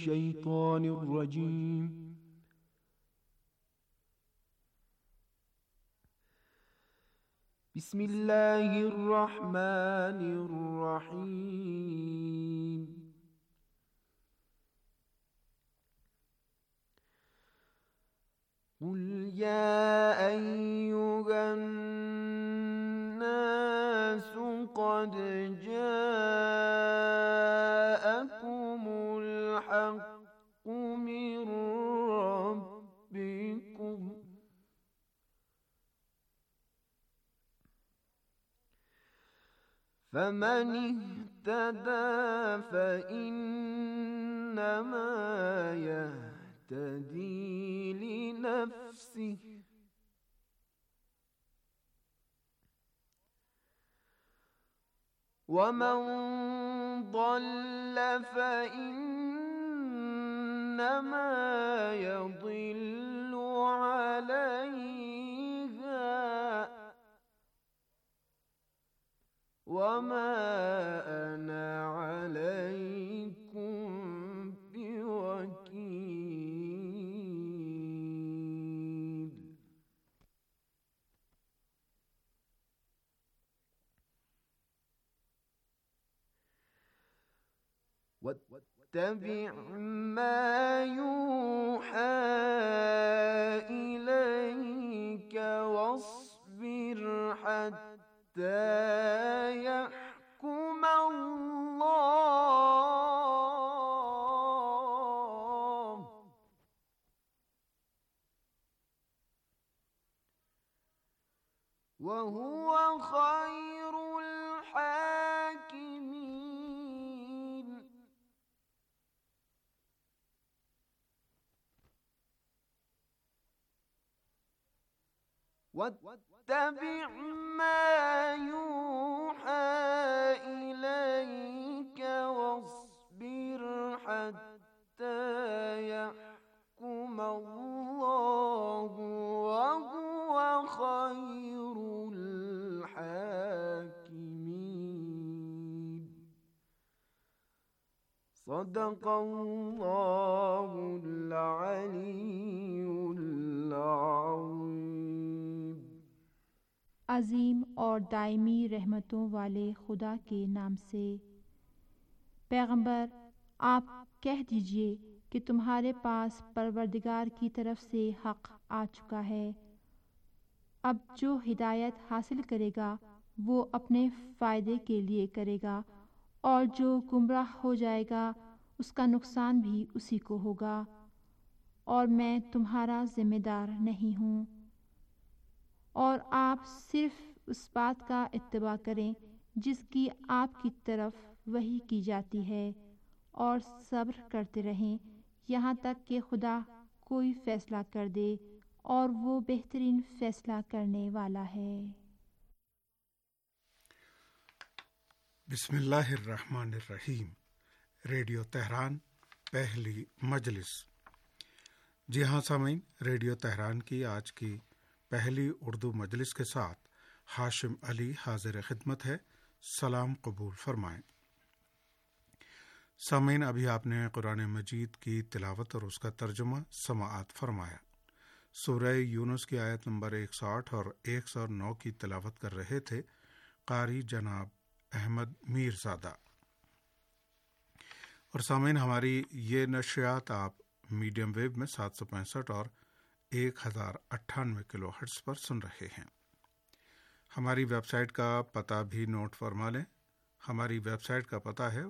الشيطان الرجيم بسم الله الرحمن الرحيم قل يا أيها الناس قد جاءكم الحق من ربكم فمن اهتدى فإنما يهتدي لنفسه ومن ضل فإنما يضل عليها وما أنا عليكم بوكيل واتبع ما يوحى إليك واصبر حتى يحكم الله وهو خير الحاكمين واتبع ما يوحى إليك واصبر حتى يحكم الله وهو خير الحاكمين صدق الله العلي العظيم۔ عظیم اور دائمی رحمتوں والے خدا کے نام سے۔ پیغمبر، آپ کہہ دیجئے کہ تمہارے پاس پروردگار کی طرف سے حق آ چکا ہے۔ اب جو ہدایت حاصل کرے گا وہ اپنے فائدے کے لیے کرے گا، اور جو گمراہ ہو جائے گا اس کا نقصان بھی اسی کو ہوگا، اور میں تمہارا ذمہ دار نہیں ہوں۔ اور آپ صرف اس بات کا اتباع کریں جس کی آپ کی طرف وحی کی جاتی ہے، اور صبر کرتے رہیں یہاں تک کہ خدا کوئی فیصلہ کر دے، اور وہ بہترین فیصلہ کرنے والا ہے۔ بسم اللہ الرحمن الرحیم۔ ریڈیو تہران پہلی مجلس۔ جی ہاں سامعین، ریڈیو تہران کی آج کی پہلی اردو مجلس کے ساتھ ہاشم علی حاضر خدمت ہے۔ سلام قبول فرمائیں۔ سامعین، ابھی آپ نے قرآن مجید کی تلاوت اور اس کا ترجمہ سماعت فرمایا۔ سورہ یونس کی آیت نمبر 108 اور 109 کی تلاوت کر رہے تھے قاری جناب احمد میرزادہ۔ اور سامعین، ہماری یہ نشریات آپ میڈیم ویو میں 765 اور 1098 کلو ہرٹز پر سن رہے ہیں۔ ہماری ویب سائٹ کا پتہ بھی نوٹ فرما لیں۔ ہماری ویب سائٹ کا پتہ ہے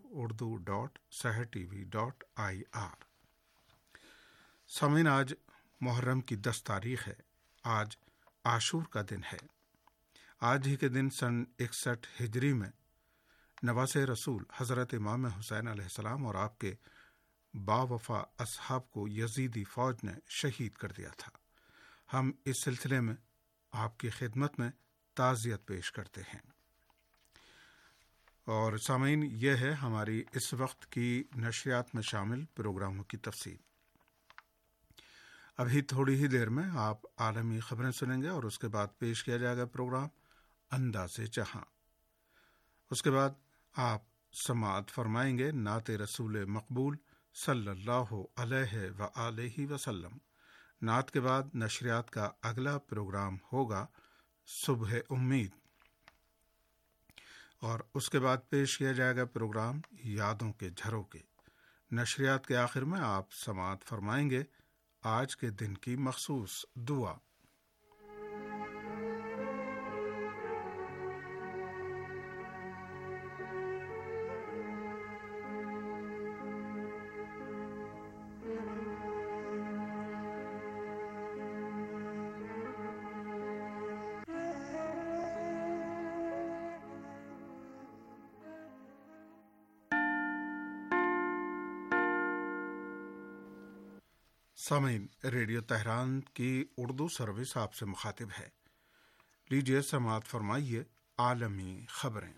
urdu.sehertv.ir۔ سامعین، آج محرم کی 10 تاریخ ہے۔ آج عاشور کا دن ہے۔ آج ہی کے دن سن 61 ہجری میں نواسِ رسول حضرت امام حسین علیہ السلام اور آپ کے باوفا اصحاب کو یزیدی فوج نے شہید کر دیا تھا۔ ہم اس سلسلے میں آپ کی خدمت میں تعزیت پیش کرتے ہیں۔ اور سامعین، یہ ہے ہماری اس وقت کی نشریات میں شامل پروگراموں کی تفصیل۔ ابھی تھوڑی ہی دیر میں آپ عالمی خبریں سنیں گے، اور اس کے بعد پیش کیا جائے گا پروگرام انداز جہاں۔ اس کے بعد آپ سماعت فرمائیں گے نعت رسول مقبول صلی اللہ علیہ وآلہ وسلم۔ نعت کے بعد نشریات کا اگلا پروگرام ہوگا صبح امید، اور اس کے بعد پیش کیا جائے گا پروگرام یادوں کے جھروکے۔ نشریات کے آخر میں آپ سماعت فرمائیں گے آج کے دن کی مخصوص دعا۔ سامعین، ریڈیو تہران کی اردو سروس آپ سے مخاطب ہے۔ لیجیے سماعت فرمائیے عالمی خبریں۔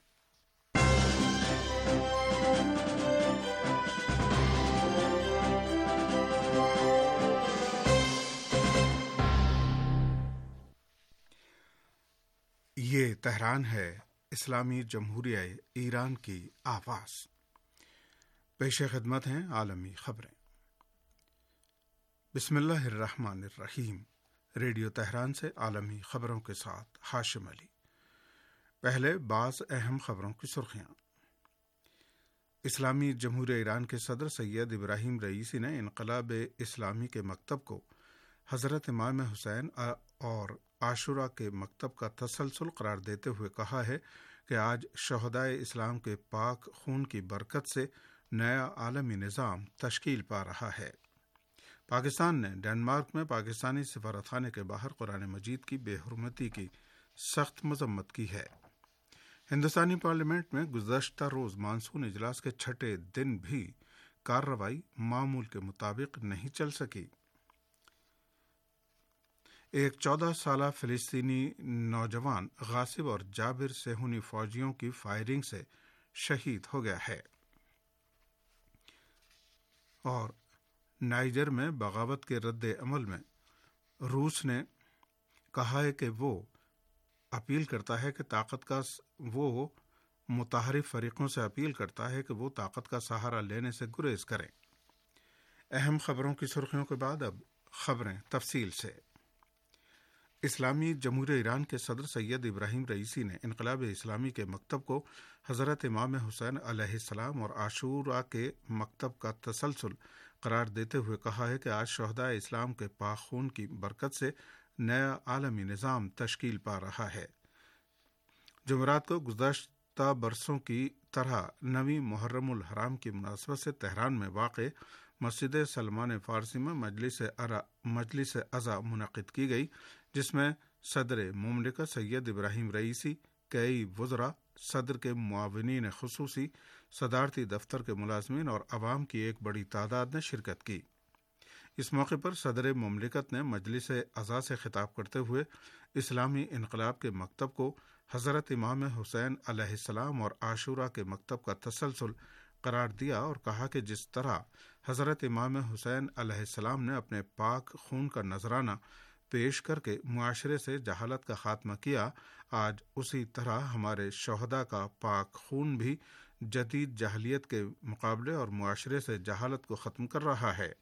یہ تہران ہے، اسلامی جمہوریہ ایران کی آواز۔ پیش خدمت ہیں عالمی خبریں۔ بسم اللہ الرحمن الرحیم۔ ریڈیو تہران سے عالمی خبروں کے ساتھ ہاشم علی۔ پہلے بعض اہم خبروں کی سرخیاں۔ اسلامی جمہوریہ ایران کے صدر سید ابراہیم رئیسی نے انقلاب اسلامی کے مکتب کو حضرت امام حسین اور عاشورہ کے مکتب کا تسلسل قرار دیتے ہوئے کہا ہے کہ آج شہدائے اسلام کے پاک خون کی برکت سے نیا عالمی نظام تشکیل پا رہا ہے۔ پاکستان نے ڈنمارک میں پاکستانی سفارتخانے کے باہر قرآن مجید کی بے حرمتی کی سخت مذمت کی ہے۔ ہندوستانی پارلیمنٹ میں گزشتہ روز مانسون اجلاس کے چھٹے دن بھی کارروائی معمول کے مطابق نہیں چل سکی۔ ایک 14 سالہ فلسطینی نوجوان غاصب اور جابر صہیونی فوجیوں کی فائرنگ سے شہید ہو گیا ہے، اور نائجر میں بغاوت کے رد عمل میں روس نے کہا ہے کہ وہ اپیل کرتا ہے کہ وہ متحارب فریقوں سے اپیل کرتا ہے کہ وہ طاقت کا سہارا لینے سے گریز کریں۔ اہم خبروں کی سرخیوں کے بعد اب خبریں تفصیل سے۔ اسلامی جمہوریہ ایران کے صدر سید ابراہیم رئیسی نے انقلاب اسلامی کے مکتب کو حضرت امام حسین علیہ السلام اور عاشورہ کے مکتب کا تسلسل قرار دیتے ہوئے کہا ہے کہ آج شہدائے اسلام کے پاک خون کی برکت سے نیا عالمی نظام تشکیل پا رہا ہے۔ جمعرات کو گزشتہ برسوں کی طرح 9 محرم الحرام کی مناسبت سے تہران میں واقع مسجد سلمان فارسی میں مجلس عزا منعقد کی گئی، جس میں صدر مملکت سید ابراہیم رئیسی، کئی وزراء، صدر کے معاونین خصوصی، صدارتی دفتر کے ملازمین اور عوام کی ایک بڑی تعداد نے شرکت کی۔ اس موقع پر صدر مملکت نے مجلس عزا سے خطاب کرتے ہوئے اسلامی انقلاب کے مکتب کو حضرت امام حسین علیہ السلام اور عاشورہ کے مکتب کا تسلسل قرار دیا اور کہا کہ جس طرح حضرت امام حسین علیہ السلام نے اپنے پاک خون کا نذرانہ پیش کر کے معاشرے سے جہالت کا خاتمہ کیا، آج اسی طرح ہمارے شہداء کا پاک خون بھی جدید جاہلیت کے مقابلے اور معاشرے سے جہالت کو ختم کر رہا ہے۔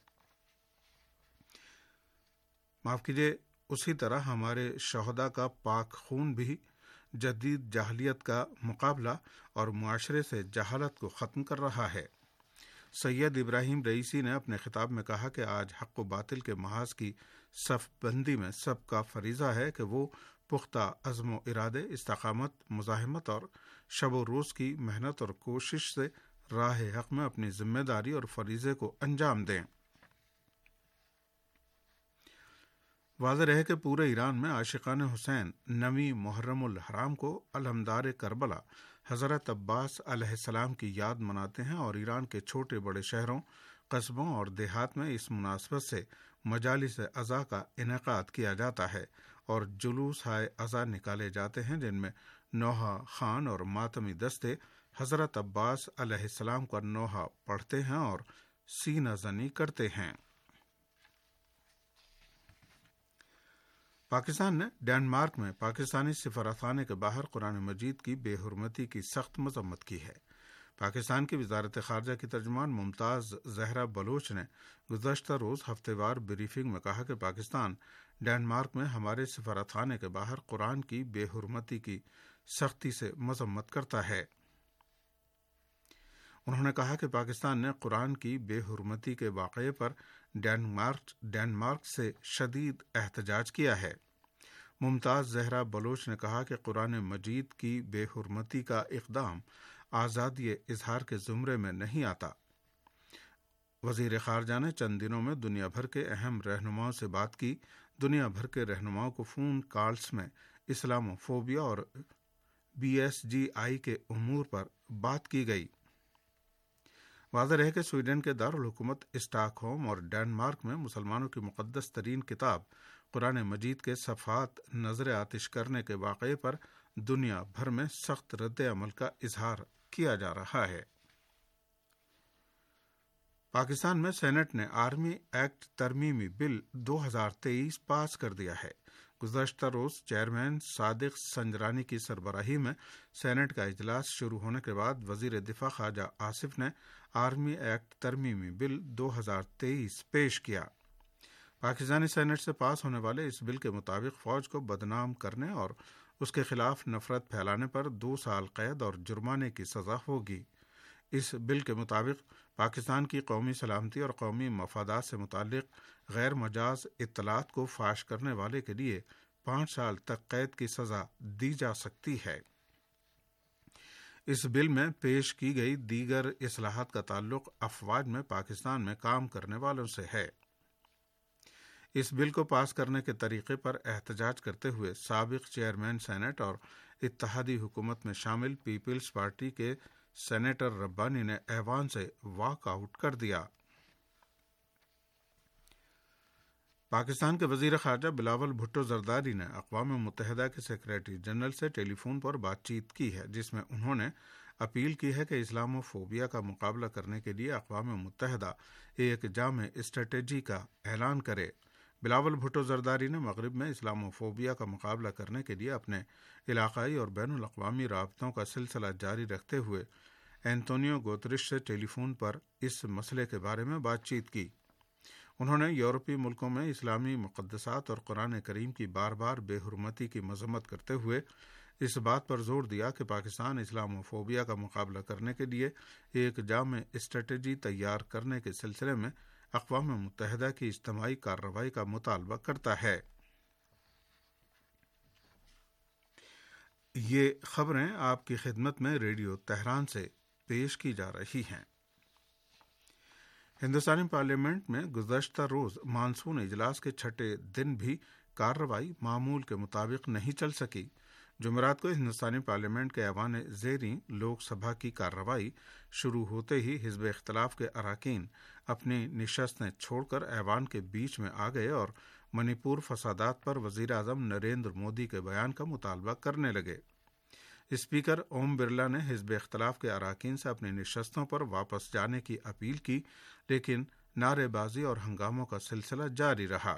اسی طرح ہمارے شہداء کا پاک خون بھی جدید جاہلیت کا مقابلہ اور معاشرے سے جہالت کو ختم کر رہا ہے۔ سید ابراہیم رئیسی نے اپنے خطاب میں کہا کہ آج حق و باطل کے محاذ کی صف بندی میں سب کا فریضہ ہے کہ وہ پختہ عزم و ارادے، استقامت، مزاحمت اور شب و روز کی محنت اور کوشش سے راہ حق میں اپنی ذمہ داری اور فریضے کو انجام دیں۔ واضح رہے کہ پورے ایران میں عاشقان حسین 9 محرم الحرام کو علمدار کربلا حضرت عباس علیہ السلام کی یاد مناتے ہیں، اور ایران کے چھوٹے بڑے شہروں، قصبوں اور دیہات میں اس مناسبت سے مجالس عزا کا انعقاد کیا جاتا ہے اور جلوس ہائے عزا نکالے جاتے ہیں، جن میں نوحہ خوان اور ماتمی دستے حضرت عباس علیہ السلام کا نوحہ پڑھتے ہیں اور سینہ زنی کرتے ہیں۔ پاکستان نے ڈنمارک میں پاکستانی سفارتخانے کے باہر قرآن مجید کی بے حرمتی کی سخت مذمت کی ہے۔ پاکستان کی وزارت خارجہ کی ترجمان ممتاز زہرا بلوچ نے گزشتہ روز ہفتہ وار بریفنگ میں کہا کہ پاکستان ڈنمارک میں ہمارے سفارتخانے کے باہر قرآن کی بے حرمتی کی سختی سے مذمت کرتا ہے۔ انہوں نے کہا کہ پاکستان نے قرآن کی بے حرمتی کے واقعے پر ڈنمارک سے شدید احتجاج کیا ہے۔ ممتاز زہرا بلوچ نے کہا کہ قرآن مجید کی بے حرمتی کا اقدام آزادی اظہار کے زمرے میں نہیں آتا۔ وزیر خارجہ نے چند دنوں میں دنیا بھر کے اہم رہنماؤں سے بات کی۔ دنیا بھر کے رہنماؤں کو فون کالز میں اسلامو فوبیا اور BSGI کے امور پر بات کی گئی۔ واضح رہے کہ سویڈن کے دارالحکومت اسٹاک ہوم اور ڈنمارک میں مسلمانوں کی مقدس ترین کتاب قرآن مجید کے صفحات نظر آتش کرنے کے واقعے پر دنیا بھر میں سخت رد عمل کا اظہار کیا جا رہا ہے۔ پاکستان میں سینٹ نے آرمی ایکٹ ترمیمی بل 2023 پاس کر دیا ہے۔ گزشتہ روز چیئرمین صادق سنجرانی کی سربراہی میں سینٹ کا اجلاس شروع ہونے کے بعد وزیر دفاع خواجہ آصف نے آرمی ایکٹ ترمیمی بل 2023 پیش کیا۔ پاکستانی سینٹ سے پاس ہونے والے اس بل کے مطابق فوج کو بدنام کرنے اور اس کے خلاف نفرت پھیلانے پر 2 سال قید اور جرمانے کی سزا ہوگی۔ اس بل کے مطابق پاکستان کی قومی سلامتی اور قومی مفادات سے متعلق غیر مجاز اطلاعات کو فاش کرنے والے کے لیے 5 سال تک قید کی سزا دی جا سکتی ہے۔ اس بل میں پیش کی گئی دیگر اصلاحات کا تعلق افواج میں پاکستان میں کام کرنے والوں سے ہے۔ اس بل کو پاس کرنے کے طریقے پر احتجاج کرتے ہوئے سابق چیئرمین سینٹ اور اتحادی حکومت میں شامل پیپلز پارٹی کے سینیٹر ربانی نے ایوان سے واک آؤٹ کر دیا۔ پاکستان کے وزیر خارجہ بلاول بھٹو زرداری نے اقوام متحدہ کے سیکریٹری جنرل سے ٹیلی فون پر بات چیت کی ہے، جس میں انہوں نے اپیل کی ہے کہ اسلامو فوبیا کا مقابلہ کرنے کے لیے اقوام متحدہ ایک جامع اسٹریٹجی کا اعلان کرے۔ بلاول بھٹو زرداری نے مغرب میں اسلامو فوبیا کا مقابلہ کرنے کے لیے اپنے علاقائی اور بین الاقوامی رابطوں کا سلسلہ جاری رکھتے ہوئے اینتونیو گوترش سے ٹیلی فون پر اس مسئلے کے بارے میں بات چیت کی۔ انہوں نے یورپی ملکوں میں اسلامی مقدسات اور قرآن کریم کی بار بار بے حرمتی کی مذمت کرتے ہوئے اس بات پر زور دیا کہ پاکستان اسلامو فوبیا کا مقابلہ کرنے کے لیے ایک جامع اسٹریٹجی تیار کرنے کے سلسلے میں اقوام متحدہ کی اجتماعی کارروائی کا مطالبہ کرتا ہے۔ یہ خبریں آپ کی خدمت میں ریڈیو تہران سے پیش کی جا رہی ہیں۔ ہندوستانی پارلیمنٹ میں گزشتہ روز مانسون اجلاس کے 6 دن بھی کارروائی معمول کے مطابق نہیں چل سکی۔ جمعرات کو ہندوستانی پارلیمنٹ کے ایوان زیریں لوک سبھا کی کارروائی شروع ہوتے ہی حزب اختلاف کے اراکین اپنی نشستیں چھوڑ کر ایوان کے بیچ میں آ گئے اور منی پور فسادات پر وزیر اعظم نریندر مودی کے بیان کا مطالبہ کرنے لگے۔ اسپیکر اوم برلا نے حزب اختلاف کے اراکین سے اپنی نشستوں پر واپس جانے کی اپیل کی، لیکن نعرے بازی اور ہنگاموں کا سلسلہ جاری رہا۔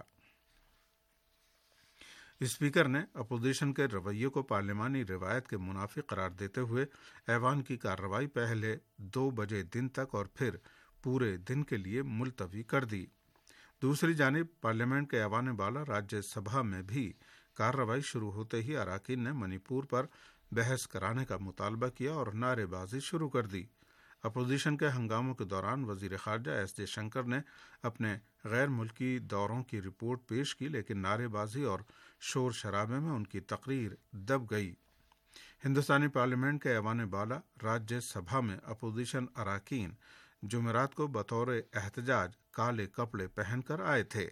اسپیکر نے اپوزیشن کے رویے کو پارلیمانی روایت کے منافی قرار دیتے ہوئے ایوان کی کارروائی پہلے 2 بجے دن تک اور پھر پورے دن کے لیے ملتوی کر دی۔ دوسری جانب پارلیمنٹ کے ایوان بالا راجیہ سبھا میں بھی کارروائی شروع ہوتے ہی اراکین نے منی پور پر بحث کرانے کا مطالبہ کیا اور نعرے بازی شروع کر دی۔ اپوزیشن کے ہنگاموں کے دوران وزیر خارجہ ایس جے شنکر نے اپنے غیر ملکی دوروں کی رپورٹ پیش کی، لیکن نعرے بازی اور شور شرابے میں ان کی تقریر دب گئی۔ ہندوستانی پارلیمنٹ کے ایوان بالا راجیہ سبھا میں اپوزیشن اراکین جمعرات کو بطور احتجاج کالے کپڑے پہن کر آئے تھے۔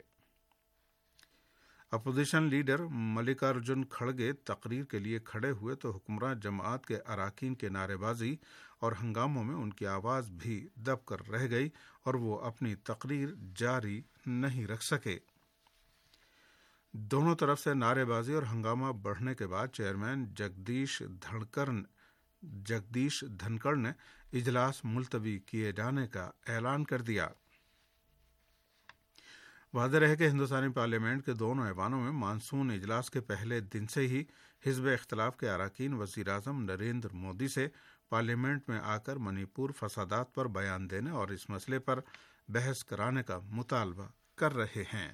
اپوزیشن لیڈر ملکارجن کھڑگے تقریر کے لیے کھڑے ہوئے تو حکمراں جماعت کے اراکین کے نعرے بازی اور ہنگاموں میں ان کی آواز بھی دب کر رہ گئی اور وہ اپنی تقریر جاری نہیں رکھ سکے۔ دونوں طرف سے نعرے بازی اور ہنگامہ بڑھنے کے بعد چیئرمین جگدیش دھنکڑ نے اجلاس ملتوی کیے جانے کا اعلان کر دیا۔ واضح رہے کہ ہندوستانی پارلیمنٹ کے دونوں ایوانوں میں مانسون اجلاس کے پہلے دن سے ہی حزب اختلاف کے اراکین وزیر اعظم نریندر مودی سے پارلیمنٹ میں آ کر منی پور فسادات پر بیان دینے اور اس مسئلے پر بحث کرانے کا مطالبہ کر رہے ہیں۔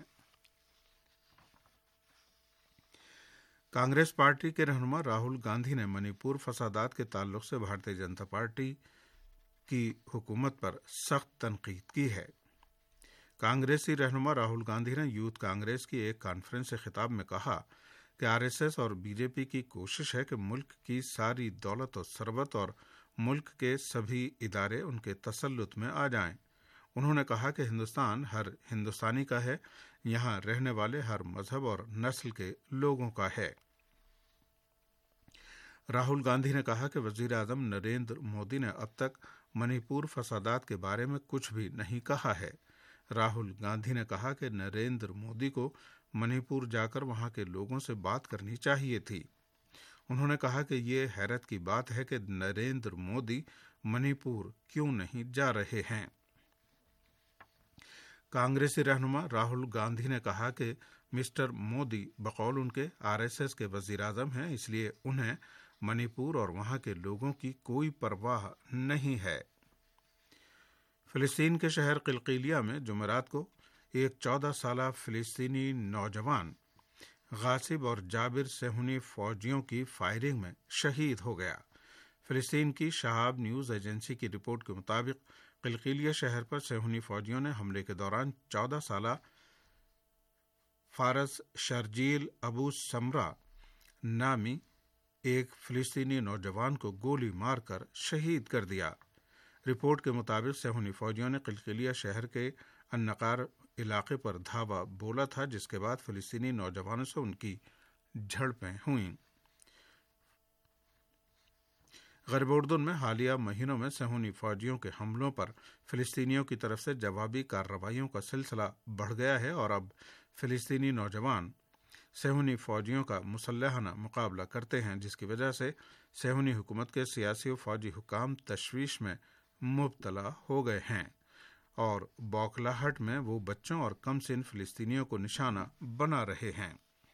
کانگریس پارٹی کے رہنما راہل گاندھی نے منی پور فسادات کے تعلق سے بھارتیہ جنتا پارٹی کی حکومت پر سخت تنقید کی ہے۔ کانگریسی رہنما راہل گاندھی نے یوتھ کانگریس کی ایک کانفرنس سے خطاب میں کہا کہ RSS اور BJP کی کوشش ہے کہ ملک کی ساری دولت و ثروت اور ملک کے سبھی ادارے ان کے تسلط میں آ جائیں۔ انہوں نے کہا کہ ہندوستان ہر ہندوستانی کا ہے، یہاں رہنے والے ہر مذہب اور نسل کے لوگوں کا ہے۔ راہل گاندھی نے کہا کہ وزیر اعظم نریندر مودی نے اب تک منی پور فسادات کے بارے میں کچھ بھی نہیں کہا ہے۔ راہل گاندھی نے کہا کہ نریندر مودی کو منی پور جا کر وہاں کے لوگوں سے بات کرنی چاہیے تھی۔ انہوں نے کہا کہ یہ حیرت کی بات ہے کہ نریندر مودی منی پور کیوں نہیں جا رہے ہیں۔ کانگریسی رہنما راہل گاندھی نے کہا کہ مسٹر مودی بقول ان کے RSS کے وزیر اعظم ہیں، اس لیے انہیں منی پور اور وہاں کے لوگوں کی کوئی پرواہ نہیں ہے۔ فلسطین کے شہر قلقیلیہ میں جمعرات کو ایک 14 سالہ فلسطینی نوجوان غاصب اور جابر صہیونی فوجیوں کی فائرنگ میں شہید ہو گیا۔ فلسطین کی شہاب نیوز ایجنسی کی رپورٹ کے مطابق قلقیلیہ شہر پر صہیونی فوجیوں نے حملے کے دوران 14 سالہ فارس شرجیل ابو سمرہ نامی ایک فلسطینی نوجوان کو گولی مار کر شہید کر دیا۔ رپورٹ کے مطابق صہیونی فوجیوں نے قلقیلیہ شہر کے النقار علاقے پر دھاوا بولا تھا، جس کے بعد فلسطینی نوجوانوں سے ان کی جھڑپیں ہوئیں۔ غرب اردن میں حالیہ مہینوں میں صہیونی فوجیوں کے حملوں پر فلسطینیوں کی طرف سے جوابی کارروائیوں کا سلسلہ بڑھ گیا ہے اور اب فلسطینی نوجوان صہیونی فوجیوں کا مسلحانہ مقابلہ کرتے ہیں، جس کی وجہ سے صہیونی حکومت کے سیاسی و فوجی حکام تشویش میں مبتلا ہو گئے ہیں اور بوکلاہٹ میں وہ بچوں اور کم سن فلسطینیوں کو نشانہ بنا رہے ہیں۔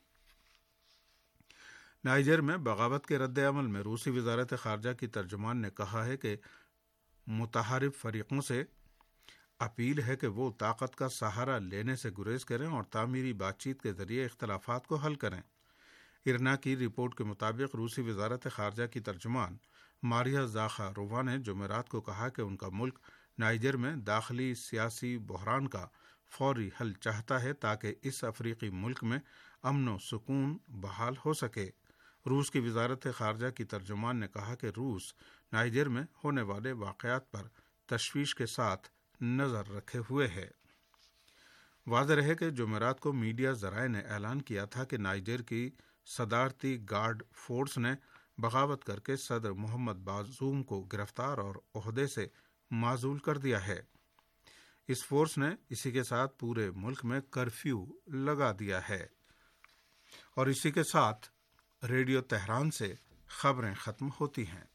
نائجر میں بغاوت کے رد عمل میں روسی وزارت خارجہ کی ترجمان نے کہا ہے کہ متحارب فریقوں سے اپیل ہے کہ وہ طاقت کا سہارا لینے سے گریز کریں اور تعمیری بات چیت کے ذریعے اختلافات کو حل کریں۔ ارنا کی رپورٹ کے مطابق روسی وزارت خارجہ کی ترجمان ماریا زاخارووا نے جمعرات کو کہا کہ ان کا ملک نائجر میں داخلی سیاسی بحران کا فوری حل چاہتا ہے تاکہ اس افریقی ملک میں امن و سکون بحال ہو سکے۔ روس کی وزارت خارجہ کی ترجمان نے کہا کہ روس نائجر میں ہونے والے واقعات پر تشویش کے ساتھ نظر رکھے ہوئے ہے۔ واضح رہے کہ جمعرات کو میڈیا ذرائع نے اعلان کیا تھا کہ نائجر کی صدارتی گارڈ فورس نے بغاوت کر کے صدر محمد بازوم کو گرفتار اور عہدے سے معزول کر دیا ہے۔ اس فورس نے اسی کے ساتھ پورے ملک میں کرفیو لگا دیا ہے۔ اور اسی کے ساتھ ریڈیو تہران سے خبریں ختم ہوتی ہیں۔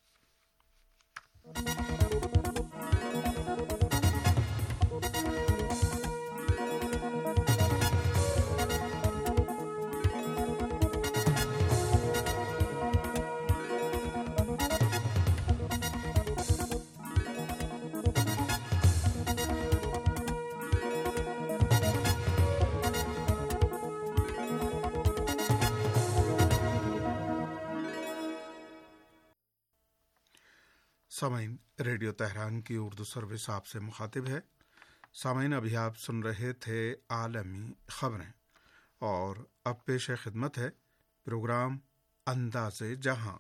سامعین، ریڈیو تہران کی اردو سروس آپ سے مخاطب ہے۔ سامعین، ابھی آپ سن رہے تھے عالمی خبریں اور اب پیش خدمت ہے پروگرام انداز جہاں۔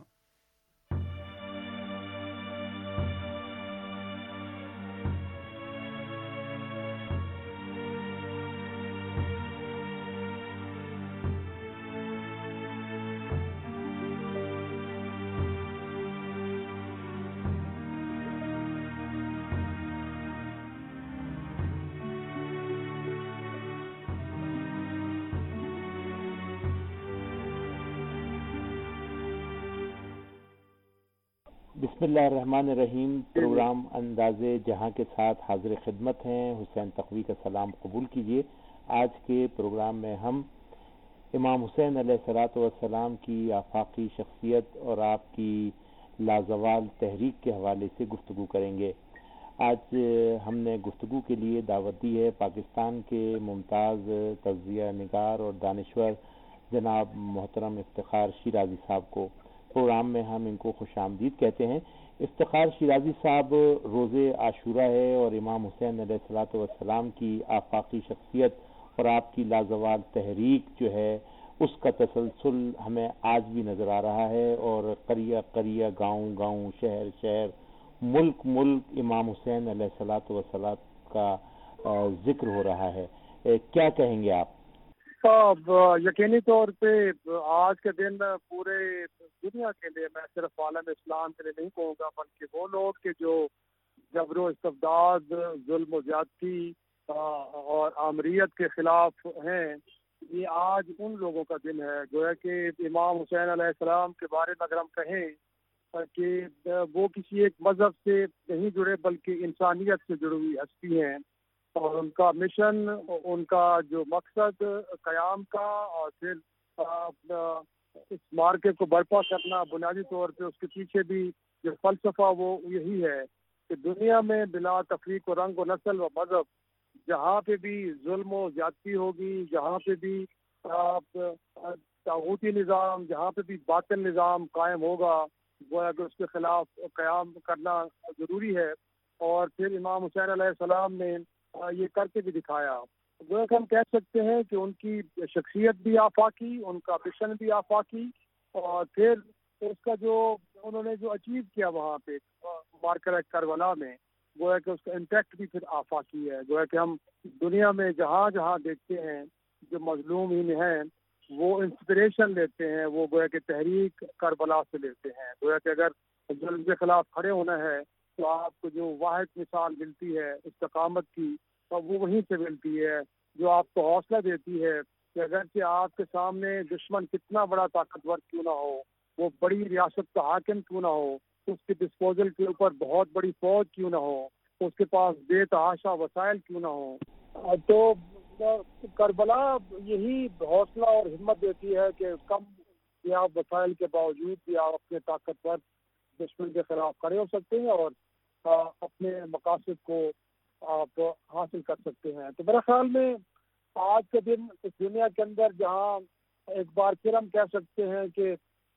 بسم اللہ الرحمن الرحیم۔ پروگرام انداز جہاں کے ساتھ حاضر خدمت ہیں۔ حسین تقوی کا سلام قبول کیجیے۔ آج کے پروگرام میں ہم امام حسین علیہ الصلوۃ والسلام کی آفاقی شخصیت اور آپ کی لازوال تحریک کے حوالے سے گفتگو کریں گے۔ آج ہم نے گفتگو کے لیے دعوت دی ہے پاکستان کے ممتاز تجزیہ نگار اور دانشور جناب محترم افتخار شیرازی صاحب کو۔ پروگرام میں ہم ان کو خوش آمدید کہتے ہیں۔ افتخار شیرازی صاحب روز عاشورہ ہے اور امام حسین علیہ الصلوۃ والسلام کی آفاقی شخصیت اور آپ کی لازوال تحریک جو ہے اس کا تسلسل ہمیں آج بھی نظر آ رہا ہے، اور قریہ قریہ، گاؤں گاؤں، شہر شہر، ملک ملک امام حسین علیہ الصلوۃ والسلام کا ذکر ہو رہا ہے۔ کیا کہیں گے آپ؟ یقینی طور پہ آج کے دن پورے دنیا کے لیے، میں صرف عالم اسلام کے لیے نہیں کہوں گا، بلکہ وہ لوگ کہ جو جبر و استبداد، ظلم و زیادتی اور آمریت کے خلاف ہیں، یہ آج ان لوگوں کا دن ہے۔ گویا کہ امام حسین علیہ السلام کے بارے میں اگر ہم کہیں کہ وہ کسی ایک مذہب سے نہیں جڑے بلکہ انسانیت سے جڑی ہوئی ہستی ہیں، اور ان کا مشن، ان کا جو مقصد قیام کا اور پھر اس مارکے کو برپا کرنا، بنیادی طور پہ اس کے پیچھے بھی جو فلسفہ وہ یہی ہے کہ دنیا میں بلا تفریق و رنگ و نسل و مذہب جہاں پہ بھی ظلم و زیادتی ہوگی، جہاں پہ بھی طاغوتی نظام، جہاں پہ بھی باطل نظام قائم ہوگا، گویا کہ اس کے خلاف قیام کرنا ضروری ہے۔ اور پھر امام حسین علیہ السلام نے یہ کر کے بھی دکھایا۔ گویا کہ ہم کہہ سکتے ہیں کہ ان کی شخصیت بھی آفاقی، ان کا مشن بھی آفاقی، اور پھر اس کا جو انہوں نے جو اچیو کیا وہاں پہ مارکر کربلا میں، گویا کہ اس کا امپیکٹ بھی پھر آفاقی ہے۔ گویا کہ ہم دنیا میں جہاں جہاں دیکھتے ہیں جو مظلوم ہیں وہ انسپریشن لیتے ہیں، وہ گویا کہ تحریک کربلا سے لیتے ہیں۔ گویا کہ اگر ظلم کے خلاف کھڑے ہونا ہے تو آپ کو جو واحد مثال ملتی ہے استقامت کی، وہ وہیں سے ملتی ہے، جو آپ کو حوصلہ دیتی ہے کہ اگرچہ آپ کے سامنے دشمن کتنا بڑا طاقتور کیوں نہ ہو، وہ بڑی ریاست کا حاکم کیوں نہ ہو، اس کے ڈسپوزل کے اوپر بہت بڑی فوج کیوں نہ ہو، اس کے پاس بے تحاشا وسائل کیوں نہ ہو، تو کربلا یہی حوصلہ اور ہمت دیتی ہے کہ کم یا وسائل کے باوجود بھی آپ اپنے طاقتور دشمن کے خلاف کھڑے ہو سکتے ہیں اور اپنے مقاصد کو آپ حاصل کر سکتے ہیں۔ تو میرے خیال میں آج کے دن اس دنیا کے اندر جہاں ایک بار پھر ہم کہہ سکتے ہیں کہ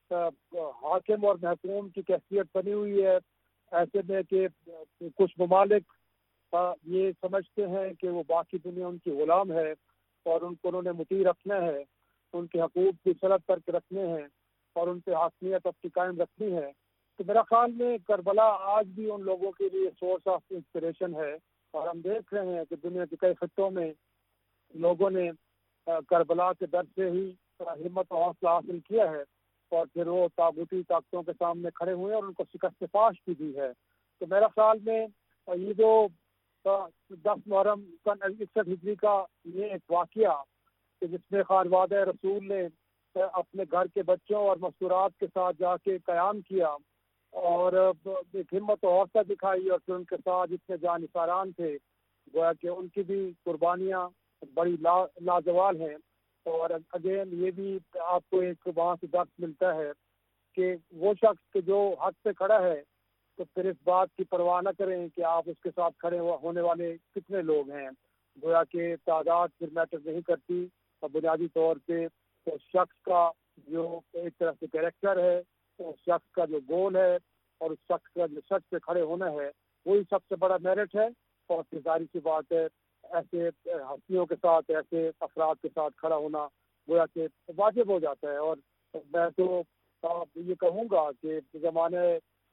حاکم اور محکوم کی کیفیت بنی ہوئی ہے، ایسے میں کہ کچھ ممالک یہ سمجھتے ہیں کہ وہ باقی دنیا ان کی غلام ہے اور ان کو انہوں نے مطیع رکھنا ہے، ان کے حقوق کی سلب کر کے رکھنے ہیں اور ان پہ حاکمیت اپنی قائم رکھنی ہے۔ تو میرا خیال میں کربلا آج بھی ان لوگوں کے لیے سورس آف انسپریشن ہے، اور ہم دیکھ رہے ہیں کہ دنیا کے کئی خطوں میں لوگوں نے کربلا کے در سے ہی ہمت و حوصلہ حاصل کیا ہے، اور پھر وہ طاغوتی طاقتوں کے سامنے کھڑے ہوئے اور ان کو شکست فاش بھی دی ہے۔ تو میرا خیال میں یہ جو 10 محرم سن 61 ہجری کا یہ ایک واقعہ کہ جس میں خانوادہ رسول نے اپنے گھر کے بچوں اور مستورات کے ساتھ جا کے قیام کیا اور ایک ہمت و حوصلہ دکھائی، اور پھر ان کے ساتھ جتنے جانثاران تھے گویا کہ ان کی بھی قربانیاں بڑی لازوال ہیں۔ اور اگین یہ بھی آپ کو ایک وہاں سے درس ملتا ہے کہ وہ شخص کہ جو حق پہ کھڑا ہے تو پھر اس بات کی پرواہ نہ کریں کہ آپ اس کے ساتھ کھڑے ہونے والے کتنے لوگ ہیں، گویا کہ تعداد پھر میٹر نہیں کرتی، اور بنیادی طور پہ اس شخص کا جو ایک طرح سے کریکٹر ہے، اس شخص کا جو گول ہے اور اس شخص کا جو سچ پہ کھڑے ہونا ہے وہی سب سے بڑا میرٹ ہے۔ اور ظاہر سی بات ہے ایسے ہستیوں کے ساتھ، ایسے افراد کے ساتھ کھڑا ہونا گویا کہ واجب ہو جاتا ہے۔ اور میں تو یہ کہوں گا کہ زمانے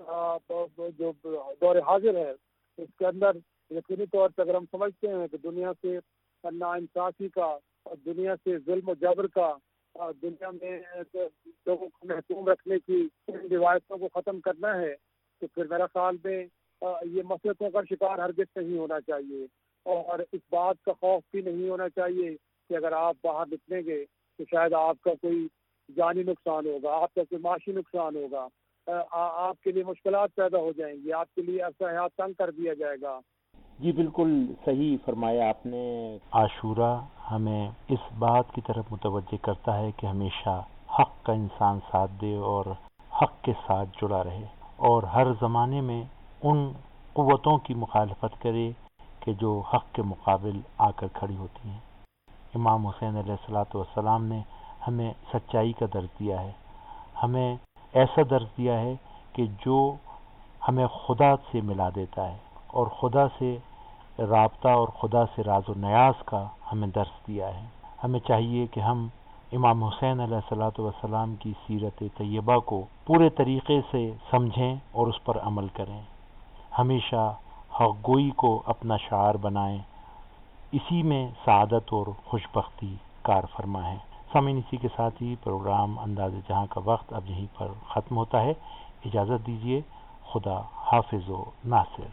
جو دور حاضر ہے اس کے اندر یقینی طور پر اگر ہم سمجھتے ہیں کہ دنیا سے ناانصافی کا، دنیا سے ظلم و جبر کا، دنیا میں لوگوں کو محکوم رکھنے کی روایتوں کو ختم کرنا ہے، تو پھر میرا خیال میں یہ مسئلوں کا شکار ہرگز نہیں ہونا چاہیے، اور اس بات کا خوف بھی نہیں ہونا چاہیے کہ اگر آپ باہر نکلیں گے تو شاید آپ کا کوئی جانی نقصان ہوگا، آپ کا کوئی معاشی نقصان ہوگا، آپ کے لیے مشکلات پیدا ہو جائیں گی، آپ کے لیے ایسا حیات تنگ کر دیا جائے گا۔ جی بالکل صحیح فرمایا آپ نے۔ عاشورہ ہمیں اس بات کی طرف متوجہ کرتا ہے کہ ہمیشہ حق کا انسان ساتھ دے اور حق کے ساتھ جڑا رہے، اور ہر زمانے میں ان قوتوں کی مخالفت کرے کہ جو حق کے مقابل آ کر کھڑی ہوتی ہیں۔ امام حسین علیہ الصلوۃ والسلام نے ہمیں سچائی کا درس دیا ہے، ہمیں ایسا درس دیا ہے کہ جو ہمیں خدا سے ملا دیتا ہے، اور خدا سے رابطہ اور خدا سے راز و نیاز کا ہمیں درس دیا ہے۔ ہمیں چاہیے کہ ہم امام حسین علیہ الصلوۃ والسلام کی سیرت طیبہ کو پورے طریقے سے سمجھیں اور اس پر عمل کریں، ہمیشہ حق گوئی کو اپنا شعار بنائیں، اسی میں سعادت اور خوشبختی کار فرما ہے۔ سامعین، اسی کے ساتھ ہی پروگرام انداز جہاں کا وقت اب یہیں پر ختم ہوتا ہے۔ اجازت دیجیے، خدا حافظ و ناصر۔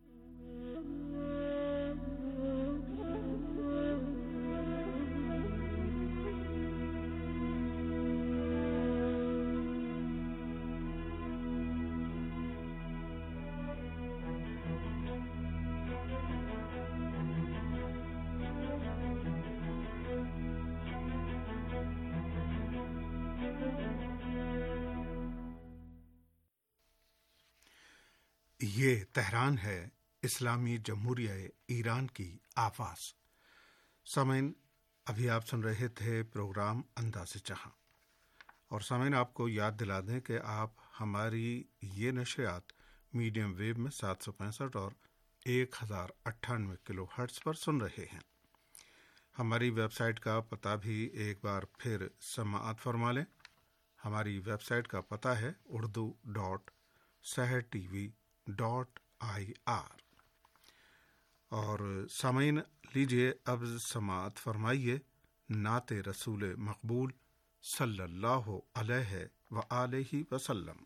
یہ تہران ہے، اسلامی جمہوریہ ایران کی آواز۔ سامعین، ابھی آپ سن رہے تھے پروگرام انداز جہاں، اور سامعین آپ کو یاد دلا دیں کہ آپ ہماری یہ نشریات میڈیم ویو میں 765 اور 1098 کلو ہرٹز پر سن رہے ہیں۔ ہماری ویب سائٹ کا پتہ بھی ایک بار پھر سماعت فرما لیں۔ ہماری ویب سائٹ کا پتہ ہے urdu.sehrtv.ir۔ اور سامعین، لیجیے اب سماعت فرمائیے نعت رسول مقبول صلی اللہ علیہ وآلہ وسلم۔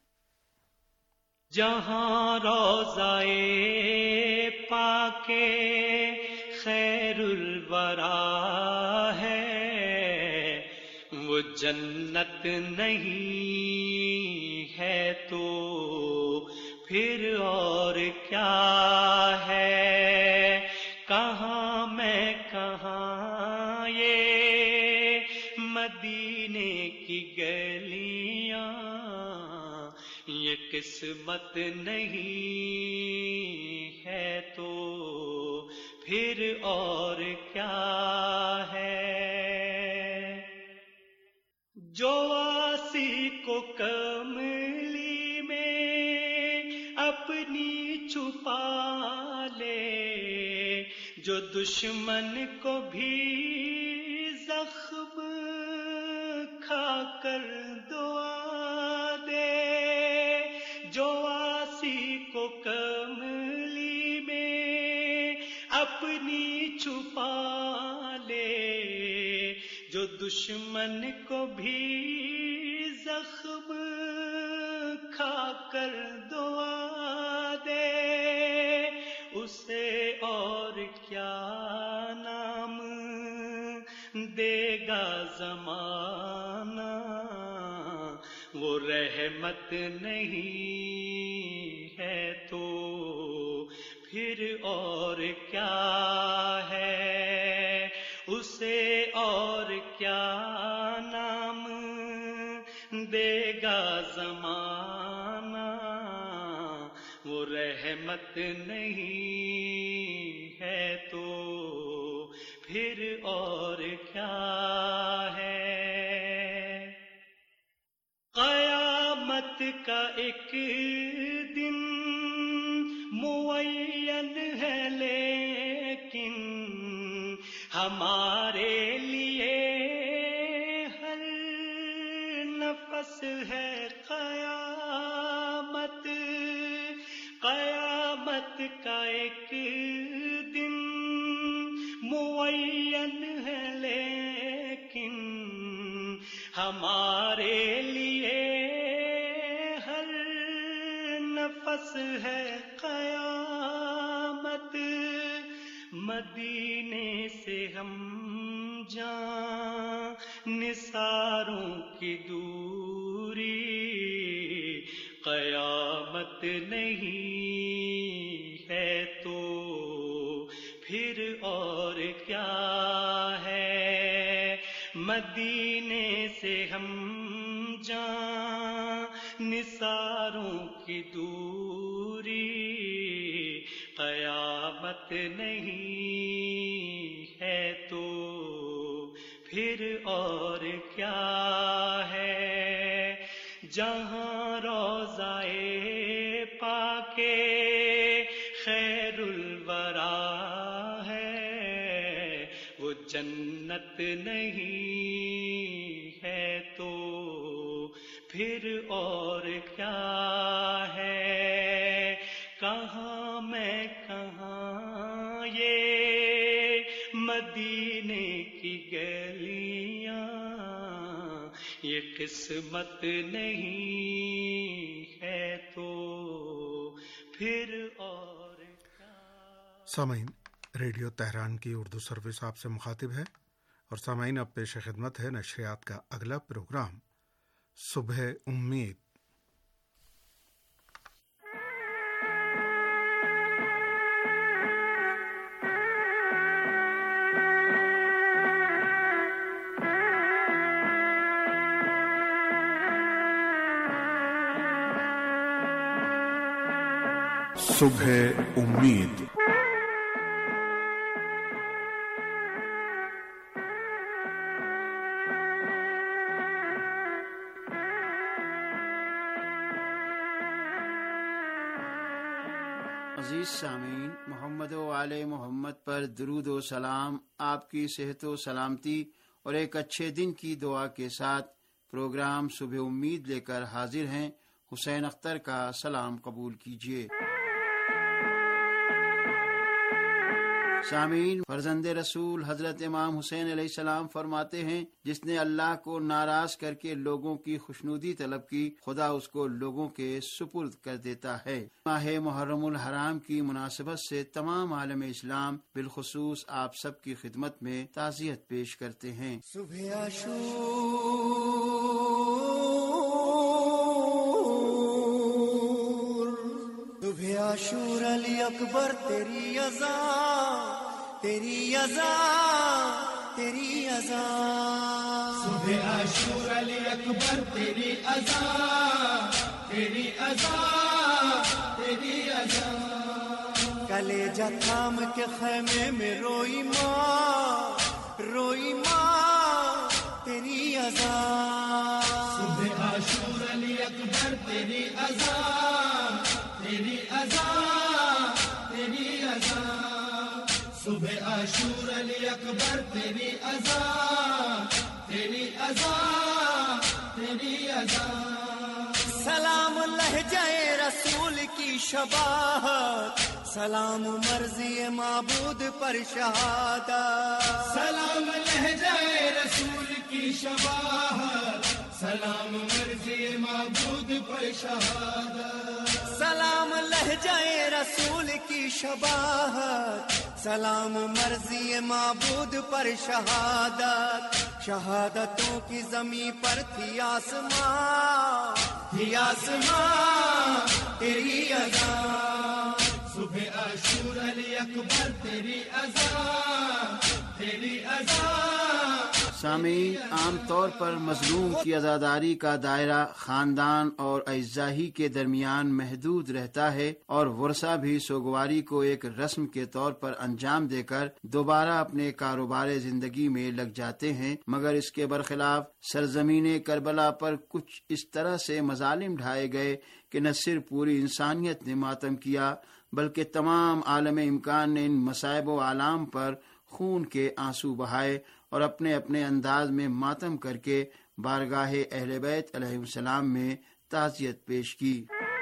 جہاں روضائے پاک خیر الورا ہے، وہ جنت نہیں ہے تو پھر اور کیا ہے؟ کہاں میں کہاں یہ مدینے کی گلیاں، یہ قسمت نہیں ہے تو پھر اور کیا ہے؟ جو آسی کو کملی میں اپنی چھپا لے، جو دشمن کو بھی زخم کھا کر دعا دے، جو آسی کو کملی میں اپنی چھپا لے، جو دشمن کو بھی زخم کھا کر دعا دے، اسے اور کیا نام دے گا زمانہ؟ وہ رحمت نہیں ہے تو پھر اور کیا ہے؟ اسے اور کیا نام دے گا زمانہ؟ وہ رحمت نہیں ہے تو پھر اور کیا ہے؟ قیامت کا ایک دن معین ہے، لیکن ہمارے لیے ہر نفس ہے قیامت۔ قیامت کا ایک دن معین ہے، لیکن ہمارے لیے ہر نفس ہے قیامت۔ مدینے سے ہم جان نثاروں کی دوری، قیامت نہیں ہے تو پھر اور کیا ہے؟ مدینے سے ہم جان نثاروں کی دوری قیامت نہیں ہے تو پھر اور کیا ہے؟ جہاں روضائے پاکے خیر الورا ہے وہ جنت نہیں ہے تو پھر اور کیا ہے؟ کہاں میں کہاں یہ مدینے کی گلیاں، یہ قسمت نہیں ہے تو پھر اور کیا؟ سامعین، ریڈیو تہران کی اردو سروس آپ سے مخاطب ہے، اور سامعین اب پیش خدمت ہے نشریات کا اگلا پروگرام صبح امید۔ صبح امید۔ عزیز سامعین، محمد و آل محمد پر درود و سلام، آپ کی صحت و سلامتی اور ایک اچھے دن کی دعا کے ساتھ پروگرام صبح امید لے کر حاضر ہیں۔ حسین اختر کا سلام قبول کیجیے۔ سامعین، فرزند رسول حضرت امام حسین علیہ السلام فرماتے ہیں، جس نے اللہ کو ناراض کر کے لوگوں کی خوشنودی طلب کی، خدا اس کو لوگوں کے سپرد کر دیتا ہے۔ ماہ محرم الحرام کی مناسبت سے تمام عالم اسلام بالخصوص آپ سب کی خدمت میں تعزیت پیش کرتے ہیں۔ صبح عاشور علی اکبر تیری اذان، تیری اذان، تیری اذان۔ صبح عاشور علی اکبر تیری اذان، تیری اذان، تیری اذان۔ کلیجہ تھام کے خیمے میں روئی ماں، روئی ماں، تیری اذان۔ صبح عاشور علی اکبر تیری اذان، تیری اذان، تیری اذان۔ صبح عاشور علی اکبر تیری اذان، تیری اذان، تیری اذان۔ سلام لہجہ رسول کی شباہت، سلام مرضی معبود پر شہادت۔ سلام لہجہ رسول کی شباہت، سلام مرضی معبود پر شہادت۔ سلام لہجہ رسول کی شباہت، سلام مرضی معبود پر شہادت۔ شہادتوں کی زمین پر تھی آسمان، تھی آسمان، تیری اذان۔ صبح عاشور علی اکبر تیری اذان، تیری اذان۔ سامعین، عام طور پر مظلوم کی عزاداری کا دائرہ خاندان اور اعزاء ہی کے درمیان محدود رہتا ہے، اور ورثہ بھی سوگواری کو ایک رسم کے طور پر انجام دے کر دوبارہ اپنے کاروبار زندگی میں لگ جاتے ہیں۔ مگر اس کے برخلاف سرزمین کربلا پر کچھ اس طرح سے مظالم ڈھائے گئے کہ نہ صرف پوری انسانیت نے ماتم کیا، بلکہ تمام عالم امکان نے ان مصائب و آلام پر خون کے آنسو بہائے اور اپنے اپنے انداز میں ماتم کر کے بارگاہ اہل بیت علیہ السلام میں تعزیت پیش کی۔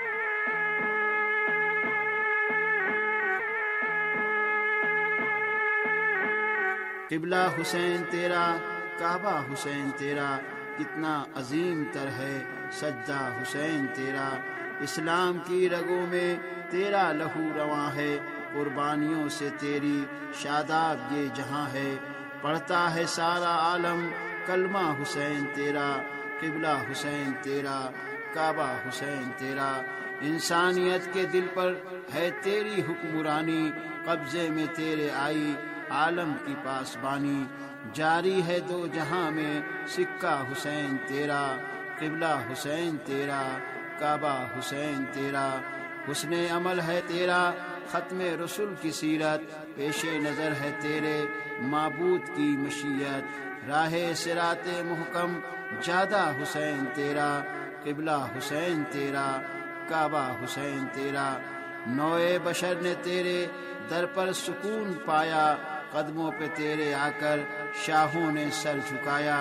قبلہ حسین تیرا، کعبہ حسین تیرا، کتنا عظیم تر ہے سجدہ حسین تیرا۔ اسلام کی رگوں میں تیرا لہو رواں ہے، قربانیوں سے تیری شاداب یہ جہاں ہے۔ پڑھتا ہے سارا عالم کلمہ حسین تیرا، قبلہ حسین تیرا، کعبہ حسین تیرا۔ انسانیت کے دل پر ہے تیری حکمرانی، قبضے میں تیرے آئی عالم کی پاسبانی۔ جاری ہے دو جہاں میں سکہ حسین تیرا، قبلہ حسین تیرا، کعبہ حسین تیرا، حسن عمل ہے تیرا ختم رسول کی سیرت، پیش نظر ہے تیرے معبود کی مشیت، راہ صراط محکم جادہ حسین تیرا، قبلہ حسین تیرا، کعبہ حسین تیرا، نوع بشر نے تیرے در پر سکون پایا، قدموں پہ تیرے آ کر شاہوں نے سر جھکایا۔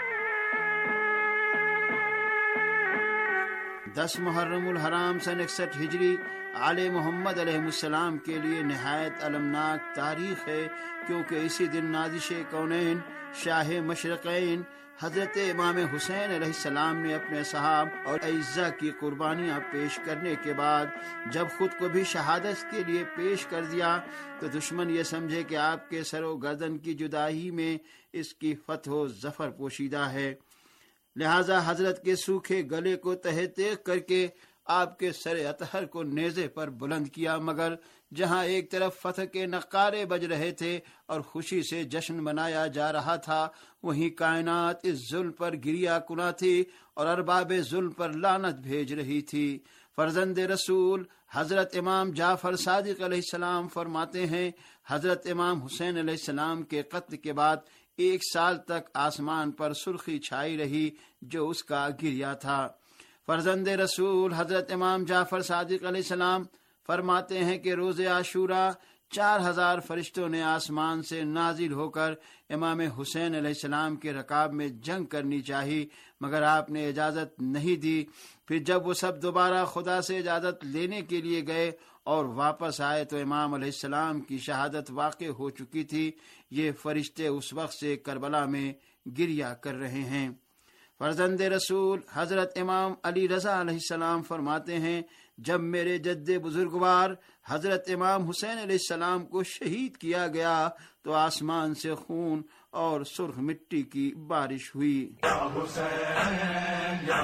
10 محرم الحرام سن 61 ہجری آل محمد علیہ السلام کے لیے نہایت المناک تاریخ ہے، کیونکہ اسی دن نازش کونین شاہ مشرقین حضرت امام حسین علیہ السلام نے اپنے صحاب اور اعزاء کی قربانیاں پیش کرنے کے بعد جب خود کو بھی شہادت کے لیے پیش کر دیا تو دشمن یہ سمجھے کہ آپ کے سر و گردن کی جدائی میں اس کی فتح و ظفر پوشیدہ ہے، لہذا حضرت کے سوکھے گلے کو تہہ تیغ کر کے آپ کے سر اطہر کو نیزے پر بلند کیا، مگر جہاں ایک طرف فتح کے نقارے بج رہے تھے اور خوشی سے جشن منایا جا رہا تھا، وہیں کائنات اس ظلم پر گریہ کنا تھی اور ارباب ظلم پر لعنت بھیج رہی تھی۔ فرزند رسول حضرت امام جعفر صادق علیہ السلام فرماتے ہیں، حضرت امام حسین علیہ السلام کے قتل کے بعد 1 سال تک آسمان پر سرخی چھائی رہی جو اس کا گریہ تھا۔ فرزند رسول حضرت امام جعفر صادق علیہ السلام فرماتے ہیں کہ روز عاشورہ 4000 فرشتوں نے آسمان سے نازل ہو کر امام حسین علیہ السلام کے رکاب میں جنگ کرنی چاہی، مگر آپ نے اجازت نہیں دی۔ پھر جب وہ سب دوبارہ خدا سے اجازت لینے کے لیے گئے اور واپس آئے تو امام علیہ السلام کی شہادت واقع ہو چکی تھی۔ یہ فرشتے اس وقت سے کربلا میں گریہ کر رہے ہیں۔ فرزند رسول حضرت امام علی رضا علیہ السلام فرماتے ہیں، جب میرے جد بزرگوار حضرت امام حسین علیہ السلام کو شہید کیا گیا تو آسمان سے خون اور سرخ مٹی کی بارش ہوئی۔ یا حسین یا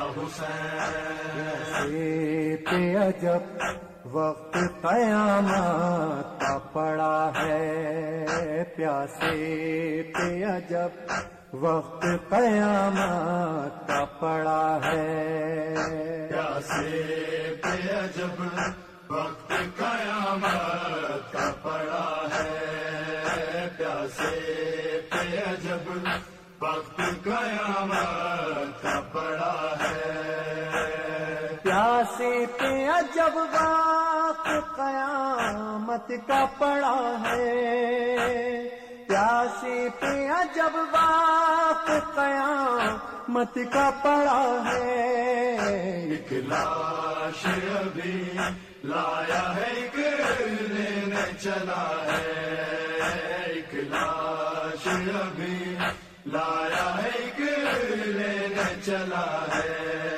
حسین پہ عجب وقت قیامت کا پڑا ہے، پیاسے پہ عجب وقت قیامت کا پڑا ہے، پیاسے پہ عجب وقت قیامت کا پڑا ہے، پیاسے پہ عجب وقت قیامت کا پڑا ہے، پیاسے پہ عجب وقت قیامت کا پڑا ہے، پیاسے پہ عجب وقت قیامت کا پڑا ہے، ایک لاش ابھی لایا ہے ایک لینے چلا ہے، ایک لاش ابھی لایا ہے ایک لینے چلا ہے،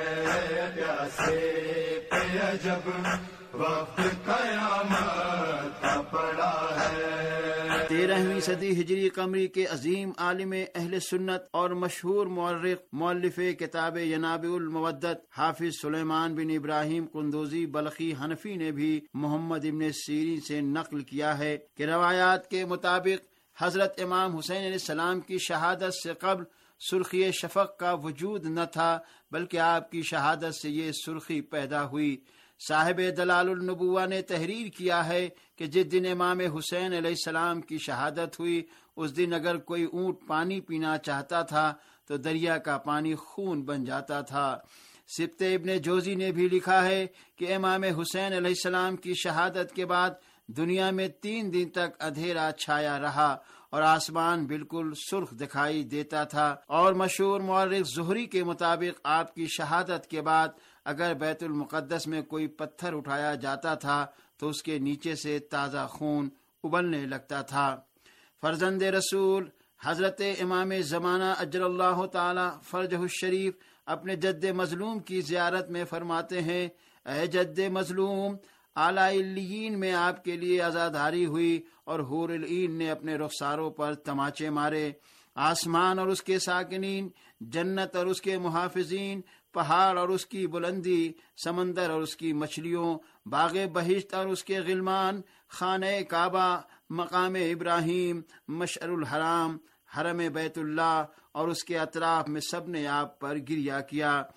پیاسے پہ عجب وقت قیامت کا پڑا ہے۔ 13ویں صدی ہجری قمری کے عظیم عالم اہل سنت اور مشہور مورخ مؤلف کتاب ینابع المودت حافظ سلیمان بن ابراہیم قندوزی بلخی حنفی نے بھی محمد ابن سیرین سے نقل کیا ہے کہ روایات کے مطابق حضرت امام حسین علیہ السلام کی شہادت سے قبل سرخی شفق کا وجود نہ تھا، بلکہ آپ کی شہادت سے یہ سرخی پیدا ہوئی۔ صاحب دلال النبوہ نے تحریر کیا ہے کہ جس دن امام حسین علیہ السلام کی شہادت ہوئی اس دن اگر کوئی اونٹ پانی پینا چاہتا تھا تو دریا کا پانی خون بن جاتا تھا۔ سبت ابن جوزی نے بھی لکھا ہے کہ امام حسین علیہ السلام کی شہادت کے بعد دنیا میں 3 دن تک اندھیرا چھایا رہا اور آسمان بالکل سرخ دکھائی دیتا تھا، اور مشہور مورخ زہری کے مطابق آپ کی شہادت کے بعد اگر بیت المقدس میں کوئی پتھر اٹھایا جاتا تھا تو اس کے نیچے سے تازہ خون ابلنے لگتا تھا۔ فرزند رسول حضرت امام زمانہ اجل اللہ تعالی فرجہ الشریف اپنے جد مظلوم کی زیارت میں فرماتے ہیں، اے جد مظلوم، اعلیٰ علیین میں آپ کے لیے عزاداری ہوئی اور حور العین نے اپنے رخساروں پر تماچے مارے، آسمان اور اس کے ساکنین، جنت اور اس کے محافظین، پہاڑ اور اس کی بلندی، سمندر اور اس کی مچھلیوں، باغ بہشت اور اس کے غلمان، خانہ کعبہ، مقام ابراہیم، مشعر الحرام، حرم بیت اللہ اور اس کے اطراف میں سب نے آپ پر گریہ کیا۔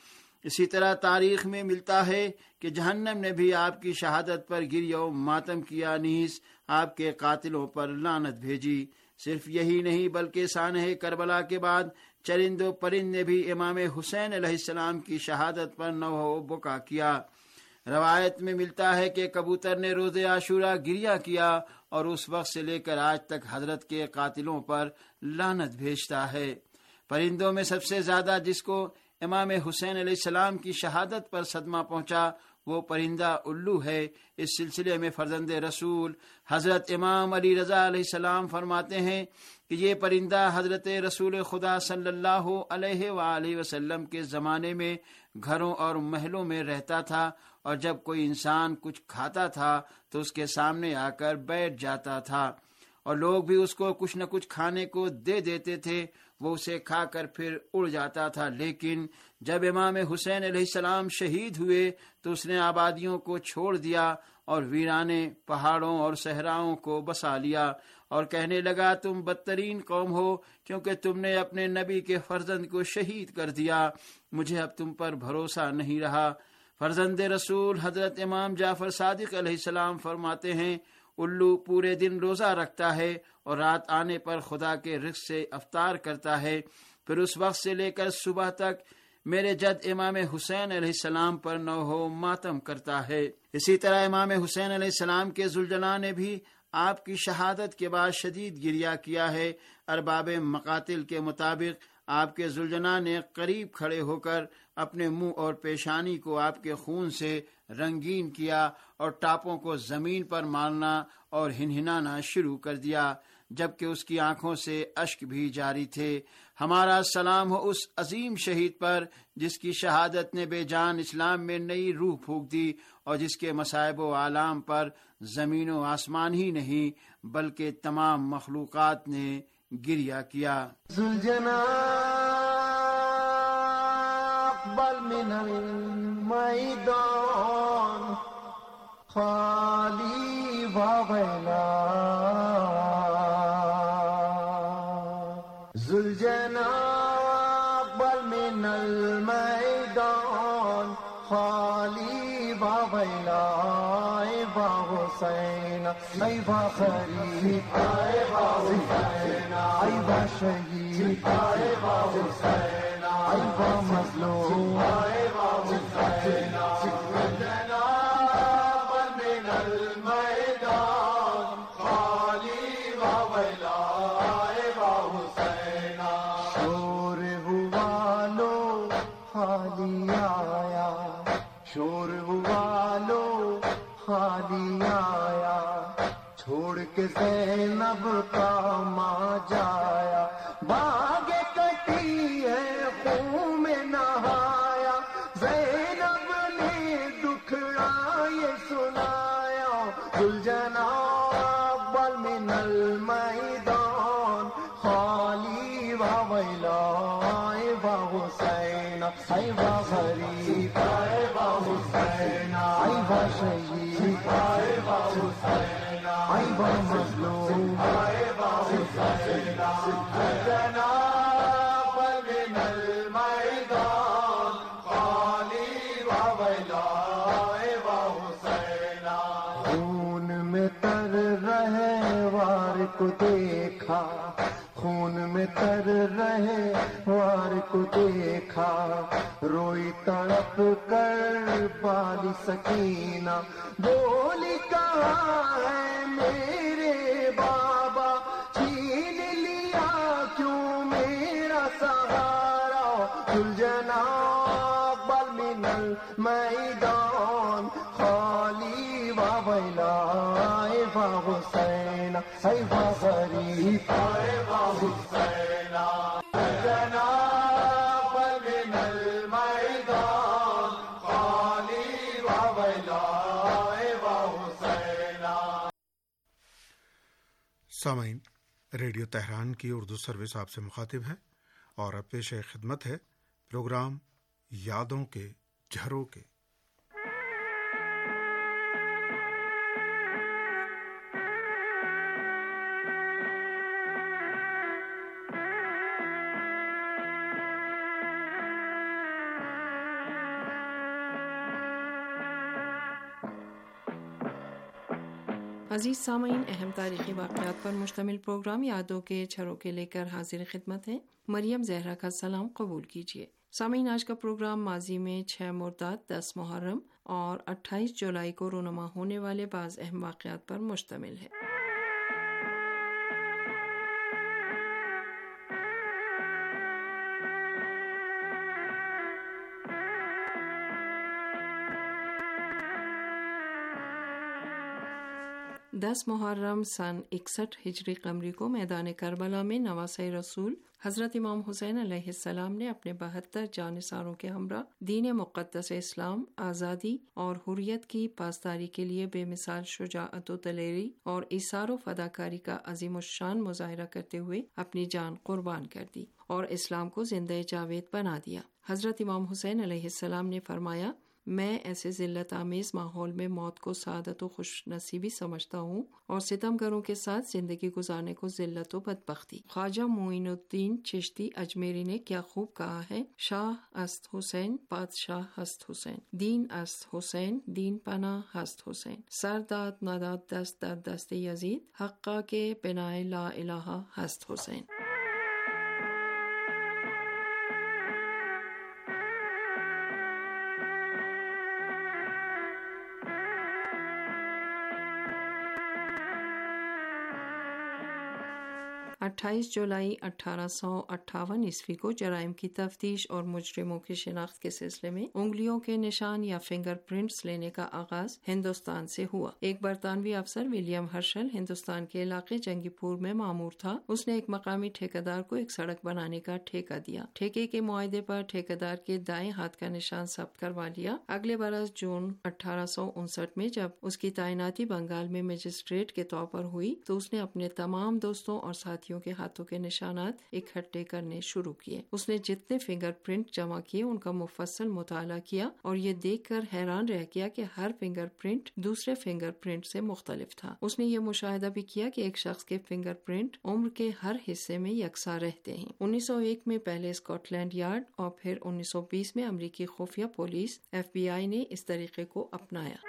اسی طرح تاریخ میں ملتا ہے کہ جہنم نے بھی آپ کی شہادت پر گریہ و ماتم کیا، نیز آپ کے قاتلوں پر لعنت بھیجی۔ صرف یہی نہیں بلکہ سانحہ کربلا کے بعد چرند و پرند نے بھی امام حسین علیہ السلام کی شہادت پر نوحہ و بکا کیا۔ روایت میں ملتا ہے کہ کبوتر نے روز عاشورہ گریہ کیا اور اس وقت سے لے کر آج تک حضرت کے قاتلوں پر لعنت بھیجتا ہے۔ پرندوں میں سب سے زیادہ جس کو امام حسین علیہ السلام کی شہادت پر صدمہ پہنچا وہ پرندہ الو ہے۔ اس سلسلے میں فرزند رسول حضرت امام علی رضا علیہ السلام فرماتے ہیں کہ یہ پرندہ حضرت رسول خدا صلی اللہ علیہ وآلہ وسلم کے زمانے میں گھروں اور محلوں میں رہتا تھا، اور جب کوئی انسان کچھ کھاتا تھا تو اس کے سامنے آ کر بیٹھ جاتا تھا، اور لوگ بھی اس کو کچھ نہ کچھ کھانے کو دے دیتے تھے، وہ اسے کھا کر پھر اڑ جاتا تھا۔ لیکن جب امام حسین علیہ السلام شہید ہوئے تو اس نے آبادیوں کو چھوڑ دیا اور ویرانے پہاڑوں اور صحراؤں کو بسا لیا، اور کہنے لگا تم بدترین قوم ہو کیونکہ تم نے اپنے نبی کے فرزند کو شہید کر دیا، مجھے اب تم پر بھروسہ نہیں رہا۔ فرزند رسول حضرت امام جعفر صادق علیہ السلام فرماتے ہیں الو پورے دن روزہ رکھتا ہے اور رات آنے پر خدا کے رزق سے افطار کرتا ہے، پھر اس وقت سے لے کر صبح تک میرے جد امام حسین علیہ السلام پر نوحہ و ماتم کرتا ہے۔ اسی طرح امام حسین علیہ السلام کے ذوالجلال نے بھی آپ کی شہادت کے بعد شدید گریہ کیا ہے۔ ارباب مقاتل کے مطابق آپ کے ذوالجلال نے قریب کھڑے ہو کر اپنے منہ اور پیشانی کو آپ کے خون سے رنگین کیا اور ٹاپوں کو زمین پر مارنا اور ہنہنانا شروع کر دیا، جبکہ اس کی آنکھوں سے اشک بھی جاری تھے۔ ہمارا سلام ہو اس عظیم شہید پر جس کی شہادت نے بے جان اسلام میں نئی روح پھونک دی، اور جس کے مصائب و آلام پر زمین و آسمان ہی نہیں بلکہ تمام مخلوقات نے گریہ کیا۔ اقبل من المیدان خالی و ویلا، ذوالجناب اقبل من المیدان خالی و ویلا، ای با حسین ای با خلیل ای با حسین ای با شہید ای با حسین ای با مظلوم ای با حسین، ذوالجناب من المیدان خالی و ویلا، ای با حسین۔ شور ہوا لو خالی آیا، شور ہوا لو خالی آیا، چھوڑ کے زینب کا ماں جایا، باغ کٹی ہے خون میں نہایا، زینب نے دکھڑا یہ سنایا، ذوالجناب اقبل من المیدان خالی و ویلا، ای با حسین ای با غریب ای با حسین ای با شہید ای با حسین ای با مظلوم ای با حسین، ذوالجناب من المیدان خالی و ویلا، ای با حسین۔ خون میں تر رہے وار کو دیکھا، خون میں تر رہے وار کو دیکھا، روئی تڑپ کر بالی سکینہ، بولی کہاں ہے میرے بابا، چھین لیا کیوں میرا سہارا، ذوالجناب اقبل من المیدان خالی و ویلا، ای با حسین ای با غریب ای با حسین، ذوالجناب من المیدان خالی و ویلا، ای با حسین۔ سامعین، ریڈیو تہران کی اردو سروس آپ سے مخاطب ہے اور اب پیش خدمت ہے پروگرام یادوں کے جھروکے۔ عزیز سامعین، اہم تاریخی واقعات پر مشتمل پروگرام یادوں کے جھروکے لے کر حاضر خدمت ہے۔ مریم زہرا کا سلام قبول کیجیے۔ سامعین، آج کا پروگرام ماضی میں 6 مرداد، 10 محرم اور 28 جولائی کو رونما ہونے والے بعض اہم واقعات پر مشتمل ہے۔ 10 محرم سن 61 ہجری قمری کو میدان کربلا میں نواسۂ رسول حضرت امام حسین علیہ السلام نے اپنے 72 جانثاروں کے ہمراہ دین مقدس اسلام، آزادی اور حریت کی پاسداری کے لیے بے مثال شجاعت و دلیری اور ایثار و فداکاری کا عظیم الشان مظاہرہ کرتے ہوئے اپنی جان قربان کر دی اور اسلام کو زندہ جاوید بنا دیا۔ حضرت امام حسین علیہ السلام نے فرمایا، میں ایسے ذلت آمیز ماحول میں موت کو سعادت و خوش نصیبی سمجھتا ہوں اور ستمگروں کے ساتھ زندگی گزارنے کو ذلت و بدبختی۔ خواجہ معین الدین چشتی اجمیری نے کیا خوب کہا ہے، شاہ است حسین، بادشاہ ہست حسین، دین است حسین، دین پناہ ہست حسین، سرداد نداد دست در دست یزید، حقا کے بنائے لا الہ ہست حسین۔ اٹھائیس جولائی 1858 عیسوی کو جرائم کی تفتیش اور مجرموں کی شناخت کے سلسلے میں انگلیوں کے نشان یا فنگر پرنٹس لینے کا آغاز ہندوستان سے ہوا۔ ایک برطانوی افسر ولیم ہرشل ہندوستان کے علاقے جنگی پور میں مامور تھا۔ اس نے ایک مقامی ٹھیکیدار کو ایک سڑک بنانے کا ٹھیکہ دیا۔ ٹھیکے کے معاہدے پر ٹھیکیدار کے دائیں ہاتھ کا نشان ثبت کروا لیا۔ اگلے برس جون 1859 میں جب اس کی تعیناتی بنگال میں مجسٹریٹ کے طور پر ہوئی تو اس نے اپنے تمام دوستوں اور ساتھیوں کے ہاتھوں کے نشانات اکٹھے کرنے شروع کیے۔ اس نے جتنے فنگر پرنٹ جمع کیے ان کا مفصل مطالعہ کیا اور یہ دیکھ کر حیران رہ گیا کہ ہر فنگر پرنٹ دوسرے فنگر پرنٹ سے مختلف تھا۔ اس نے یہ مشاہدہ بھی کیا کہ ایک شخص کے فنگر پرنٹ عمر کے ہر حصے میں یکساں رہتے ہیں۔ 1901 میں پہلے اسکاٹ لینڈ یارڈ اور پھر 1920 میں امریکی خفیہ پولیس FBI نے اس طریقے کو اپنایا۔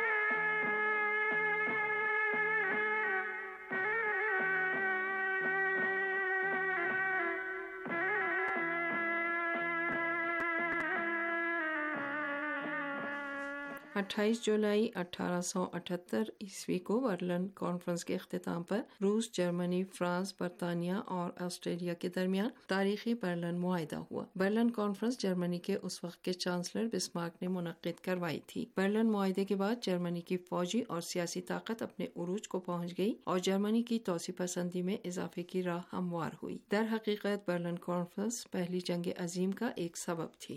اٹھائیس جولائی 1878 عیسوی کو برلن کانفرنس کے اختتام پر روس، جرمنی، فرانس، برطانیہ اور آسٹریلیا کے درمیان تاریخی برلن معاہدہ ہوا۔ برلن کانفرنس جرمنی کے اس وقت کے چانسلر بسمارک نے منعقد کروائی تھی۔ برلن معاہدے کے بعد جرمنی کی فوجی اور سیاسی طاقت اپنے عروج کو پہنچ گئی اور جرمنی کی توسیع پسندی میں اضافے کی راہ ہموار ہوئی۔ در حقیقت برلن کانفرنس پہلی جنگ عظیم کا ایک سبب تھی۔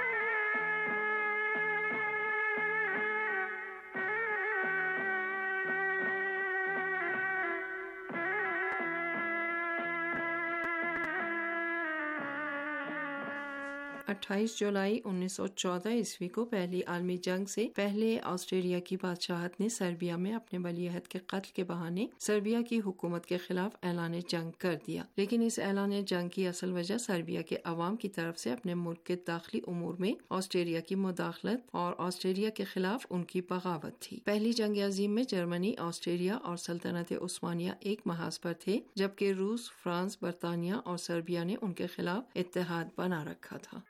اٹھائیس جولائی 1914 عیسوی کو پہلی عالمی جنگ سے پہلے آسٹریلیا کی بادشاہت نے سربیا میں اپنے ولی عہد کے قتل کے بہانے سربیا کی حکومت کے خلاف اعلان جنگ کر دیا، لیکن اس اعلان جنگ کی اصل وجہ سربیا کے عوام کی طرف سے اپنے ملک کے داخلی امور میں آسٹریلیا کی مداخلت اور آسٹریلیا کے خلاف ان کی بغاوت تھی۔ پہلی جنگ عظیم میں جرمنی، آسٹریلیا اور سلطنت عثمانیہ ایک محاذ پر تھے، جبکہ روس، فرانس، برطانیہ اور سربیا نے ان کے خلاف اتحاد بنا رکھا تھا۔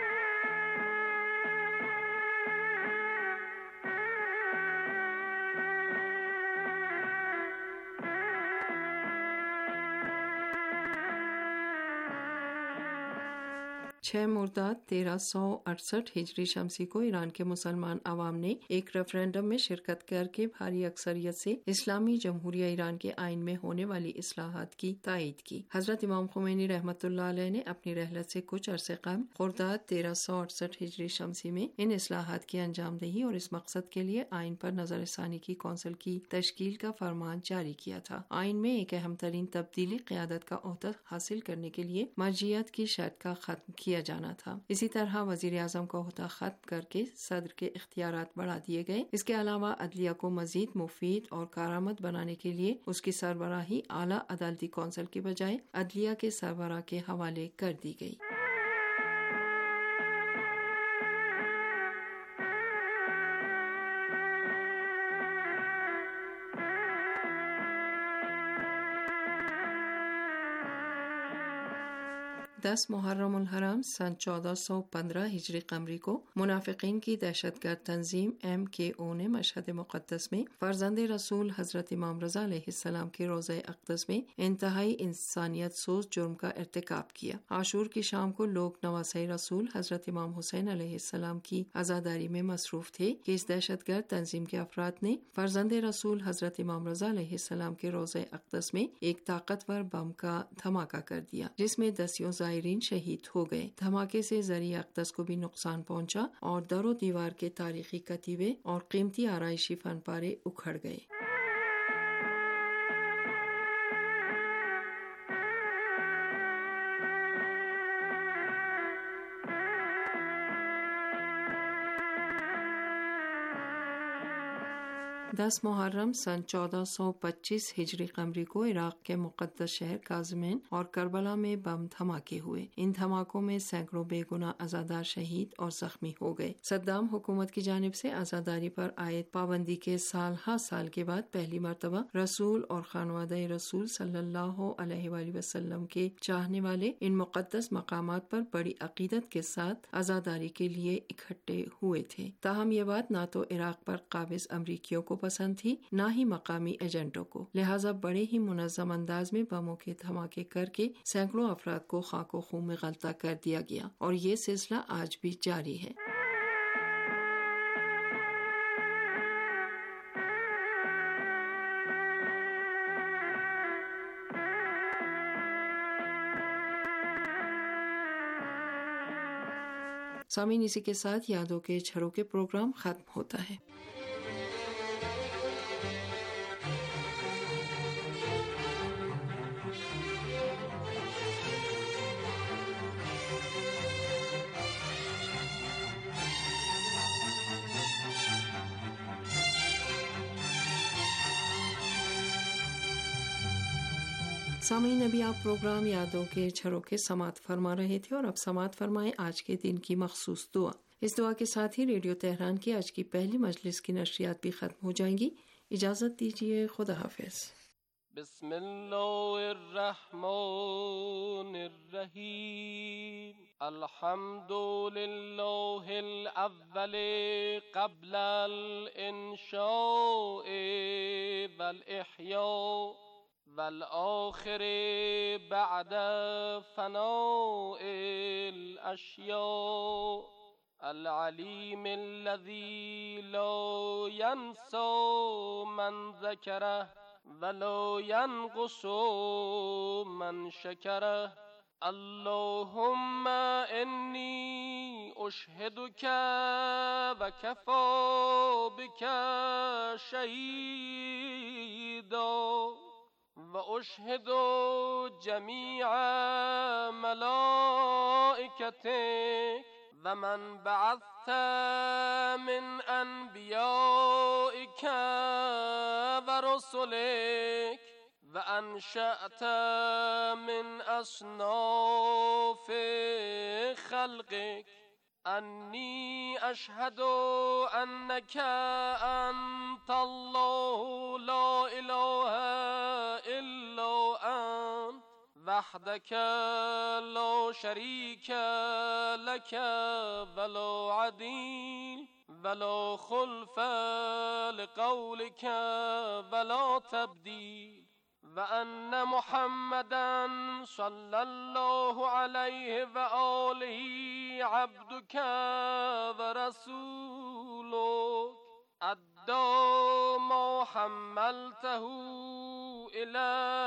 چھ مرداد 1368 ہجری شمسی کو ایران کے مسلمان عوام نے ایک ریفرینڈم میں شرکت کر کے بھاری اکثریت سے اسلامی جمہوریہ ایران کے آئین میں ہونے والی اصلاحات کی تائید کی۔ حضرت امام خمینی رحمۃ اللہ علیہ نے اپنی رحلت سے کچھ عرصے قبل خرداد 1368 ہجری شمسی میں ان اصلاحات کی انجام دہی اور اس مقصد کے لیے آئین پر نظر ثانی کی کونسل کی تشکیل کا فرمان جاری کیا تھا۔ آئین میں ایک اہم ترین تبدیلی قیادت کا عہدہ حاصل کرنے کے لیے مرجعیت کی شرط کا ختم کیا جانا تھا۔ اسی طرح وزیر اعظم کا عہدہ ختم کر کے صدر کے اختیارات بڑھا دیے گئے۔ اس کے علاوہ عدلیہ کو مزید مفید اور کارآمد بنانے کے لیے اس کی سربراہی اعلیٰ عدالتی کونسل کے بجائے عدلیہ کے سربراہ کے حوالے کر دی گئی۔ 10 محرم الحرام سن 1415 ہجری قمری کو منافقین کی دہشت گرد تنظیم MKO نے مشہد مقدس میں فرزند رسول حضرت امام رضا علیہ السلام کے روضہ اقدس میں انتہائی انسانیت سوز جرم کا ارتکاب کیا۔ عاشور کی شام کو لوگ نواسۂ رسول حضرت امام حسین علیہ السلام کی عزاداری میں مصروف تھے کہ اس دہشت گرد تنظیم کے افراد نے فرزند رسول حضرت امام رضا علیہ السلام کے روضہ اقدس میں ایک طاقتور بم کا دھماکہ کر دیا، جس میں دسیوں زائرین شہید ہو گئے۔ دھماکے سے زرعی اقدس کو بھی نقصان پہنچا اور در و دیوار کے تاریخی کتیبے اور قیمتی آرائشی فن پارے اکھڑ گئے۔ دس محرم سن 1425 ہجری قمری کو عراق کے مقدس شہر کاظمین اور کربلا میں بم دھماکے ہوئے۔ ان دھماکوں میں سینکڑوں بے گناہ عزادار شہید اور زخمی ہو گئے۔ صدام حکومت کی جانب سے عزاداری پر عائد پابندی کے سال ہر سال کے بعد پہلی مرتبہ رسول اور خانوادہ رسول صلی اللہ علیہ وآلہ وسلم کے چاہنے والے ان مقدس مقامات پر بڑی عقیدت کے ساتھ عزاداری کے لیے اکٹھے ہوئے تھے۔ تاہم یہ بات نہ تو عراق پر قابض امریکیوں کو پسند تھی، نہ ہی مقامی ایجنٹوں کو، لہٰذا بڑے ہی منظم انداز میں بموں کے دھماکے کر کے سینکڑوں افراد کو خاک و خون میں غلطہ کر دیا گیا اور یہ سلسلہ آج بھی جاری ہے۔ سامعین، اسی کے ساتھ یادوں کے چھروں کے پروگرام ختم ہوتا ہے۔ سامعین، ابھی آپ پروگرام یادوں کے چھروں کے سماعت فرما رہے تھے اور اب سماعت فرمائیں آج کے دن کی مخصوص دعا۔ اس دعا کے ساتھ ہی ریڈیو تہران کی آج کی پہلی مجلس کی نشریات بھی ختم ہو جائیں گی۔ اجازت دیجیے، خدا حافظ۔ بسم اللہ الرحمن الرحیم۔ الحمد للہ الاول قبل الانشاء والاحیاء والآخر بعد فناء الاشیاء، العلیم الذی لا ینسى من ذکرہ ولا ینقص من شکرہ۔ اللہم انی اشہدک وکفی بک شہیدا واشہد جمیع ملائکتک ومن بعثت من انبیائک ورسلک وانشأت من اصناف خلقک انی اشہد انک انت اللہ لا الہ الا انت وحدک لا شریک لک ولا عدیل ولا خلف لقولک ولا تبدیل، وأن محمدا صلی اللہ علیہ وآلہ عبدک ورسولک أدى ما حملته إلى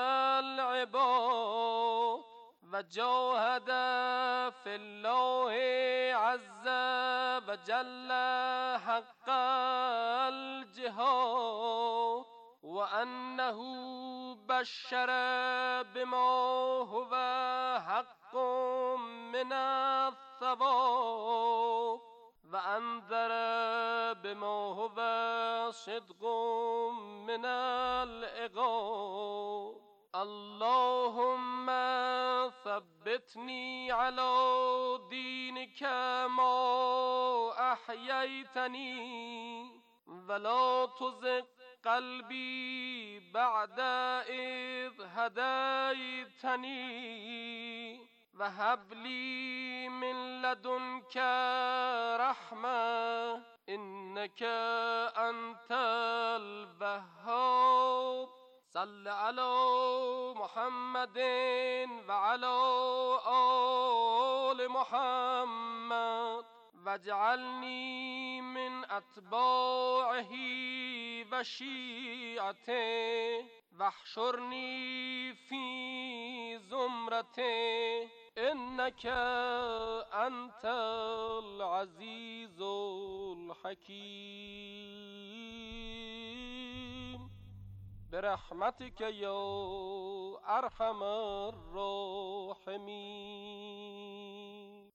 العباد وجاهد في الله عز وجل حق الجهاد وأنه بشر بما هو حق من الثواب وأنذر بما هو صدق من العقاب. اللهم ثبتني على دينك ما أحييتني ولا تزغ قلبي بعد إذ هديتني وهب لي من لدنك رحمة إنك أنت الوهاب صل على محمد وعلى آل محمد واجعلني من أتباعه وشيعته واحشرني في زمرته إنك أنت العزيز الحكيم برحمتك يا أرحم الراحمين.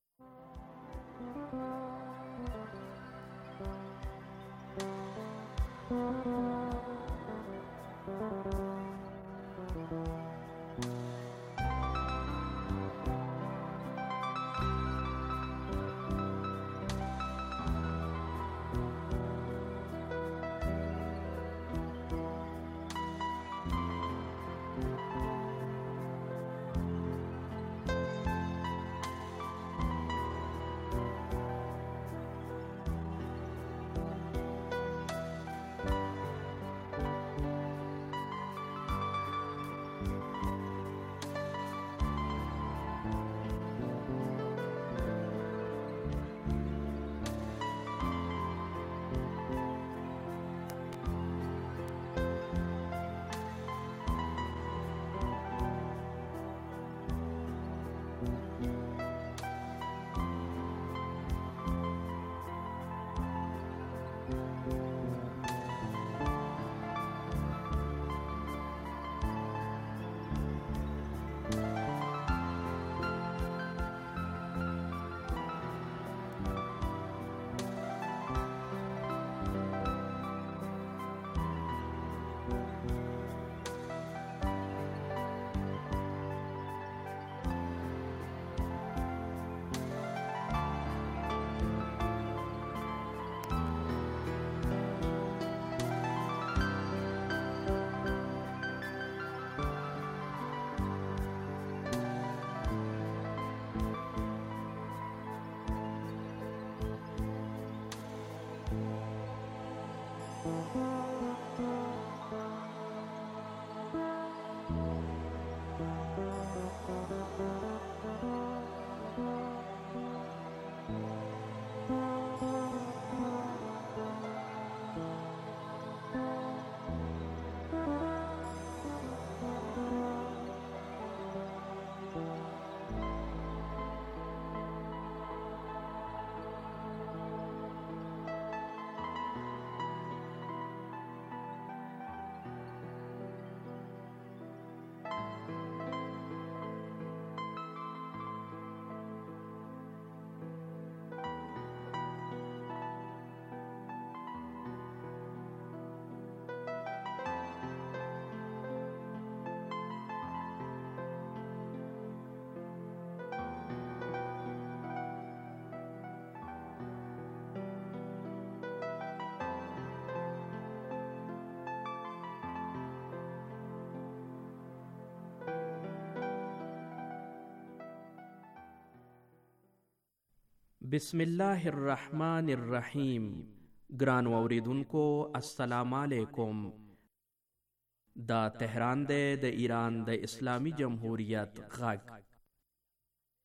बिस्मिल्लाहिर्रहमानिर्रहीम। ग्रानो औरिदुनको अस्सलाम वालेकुम। دا تهران دی د ایران د اسلامی جمهوریت غږ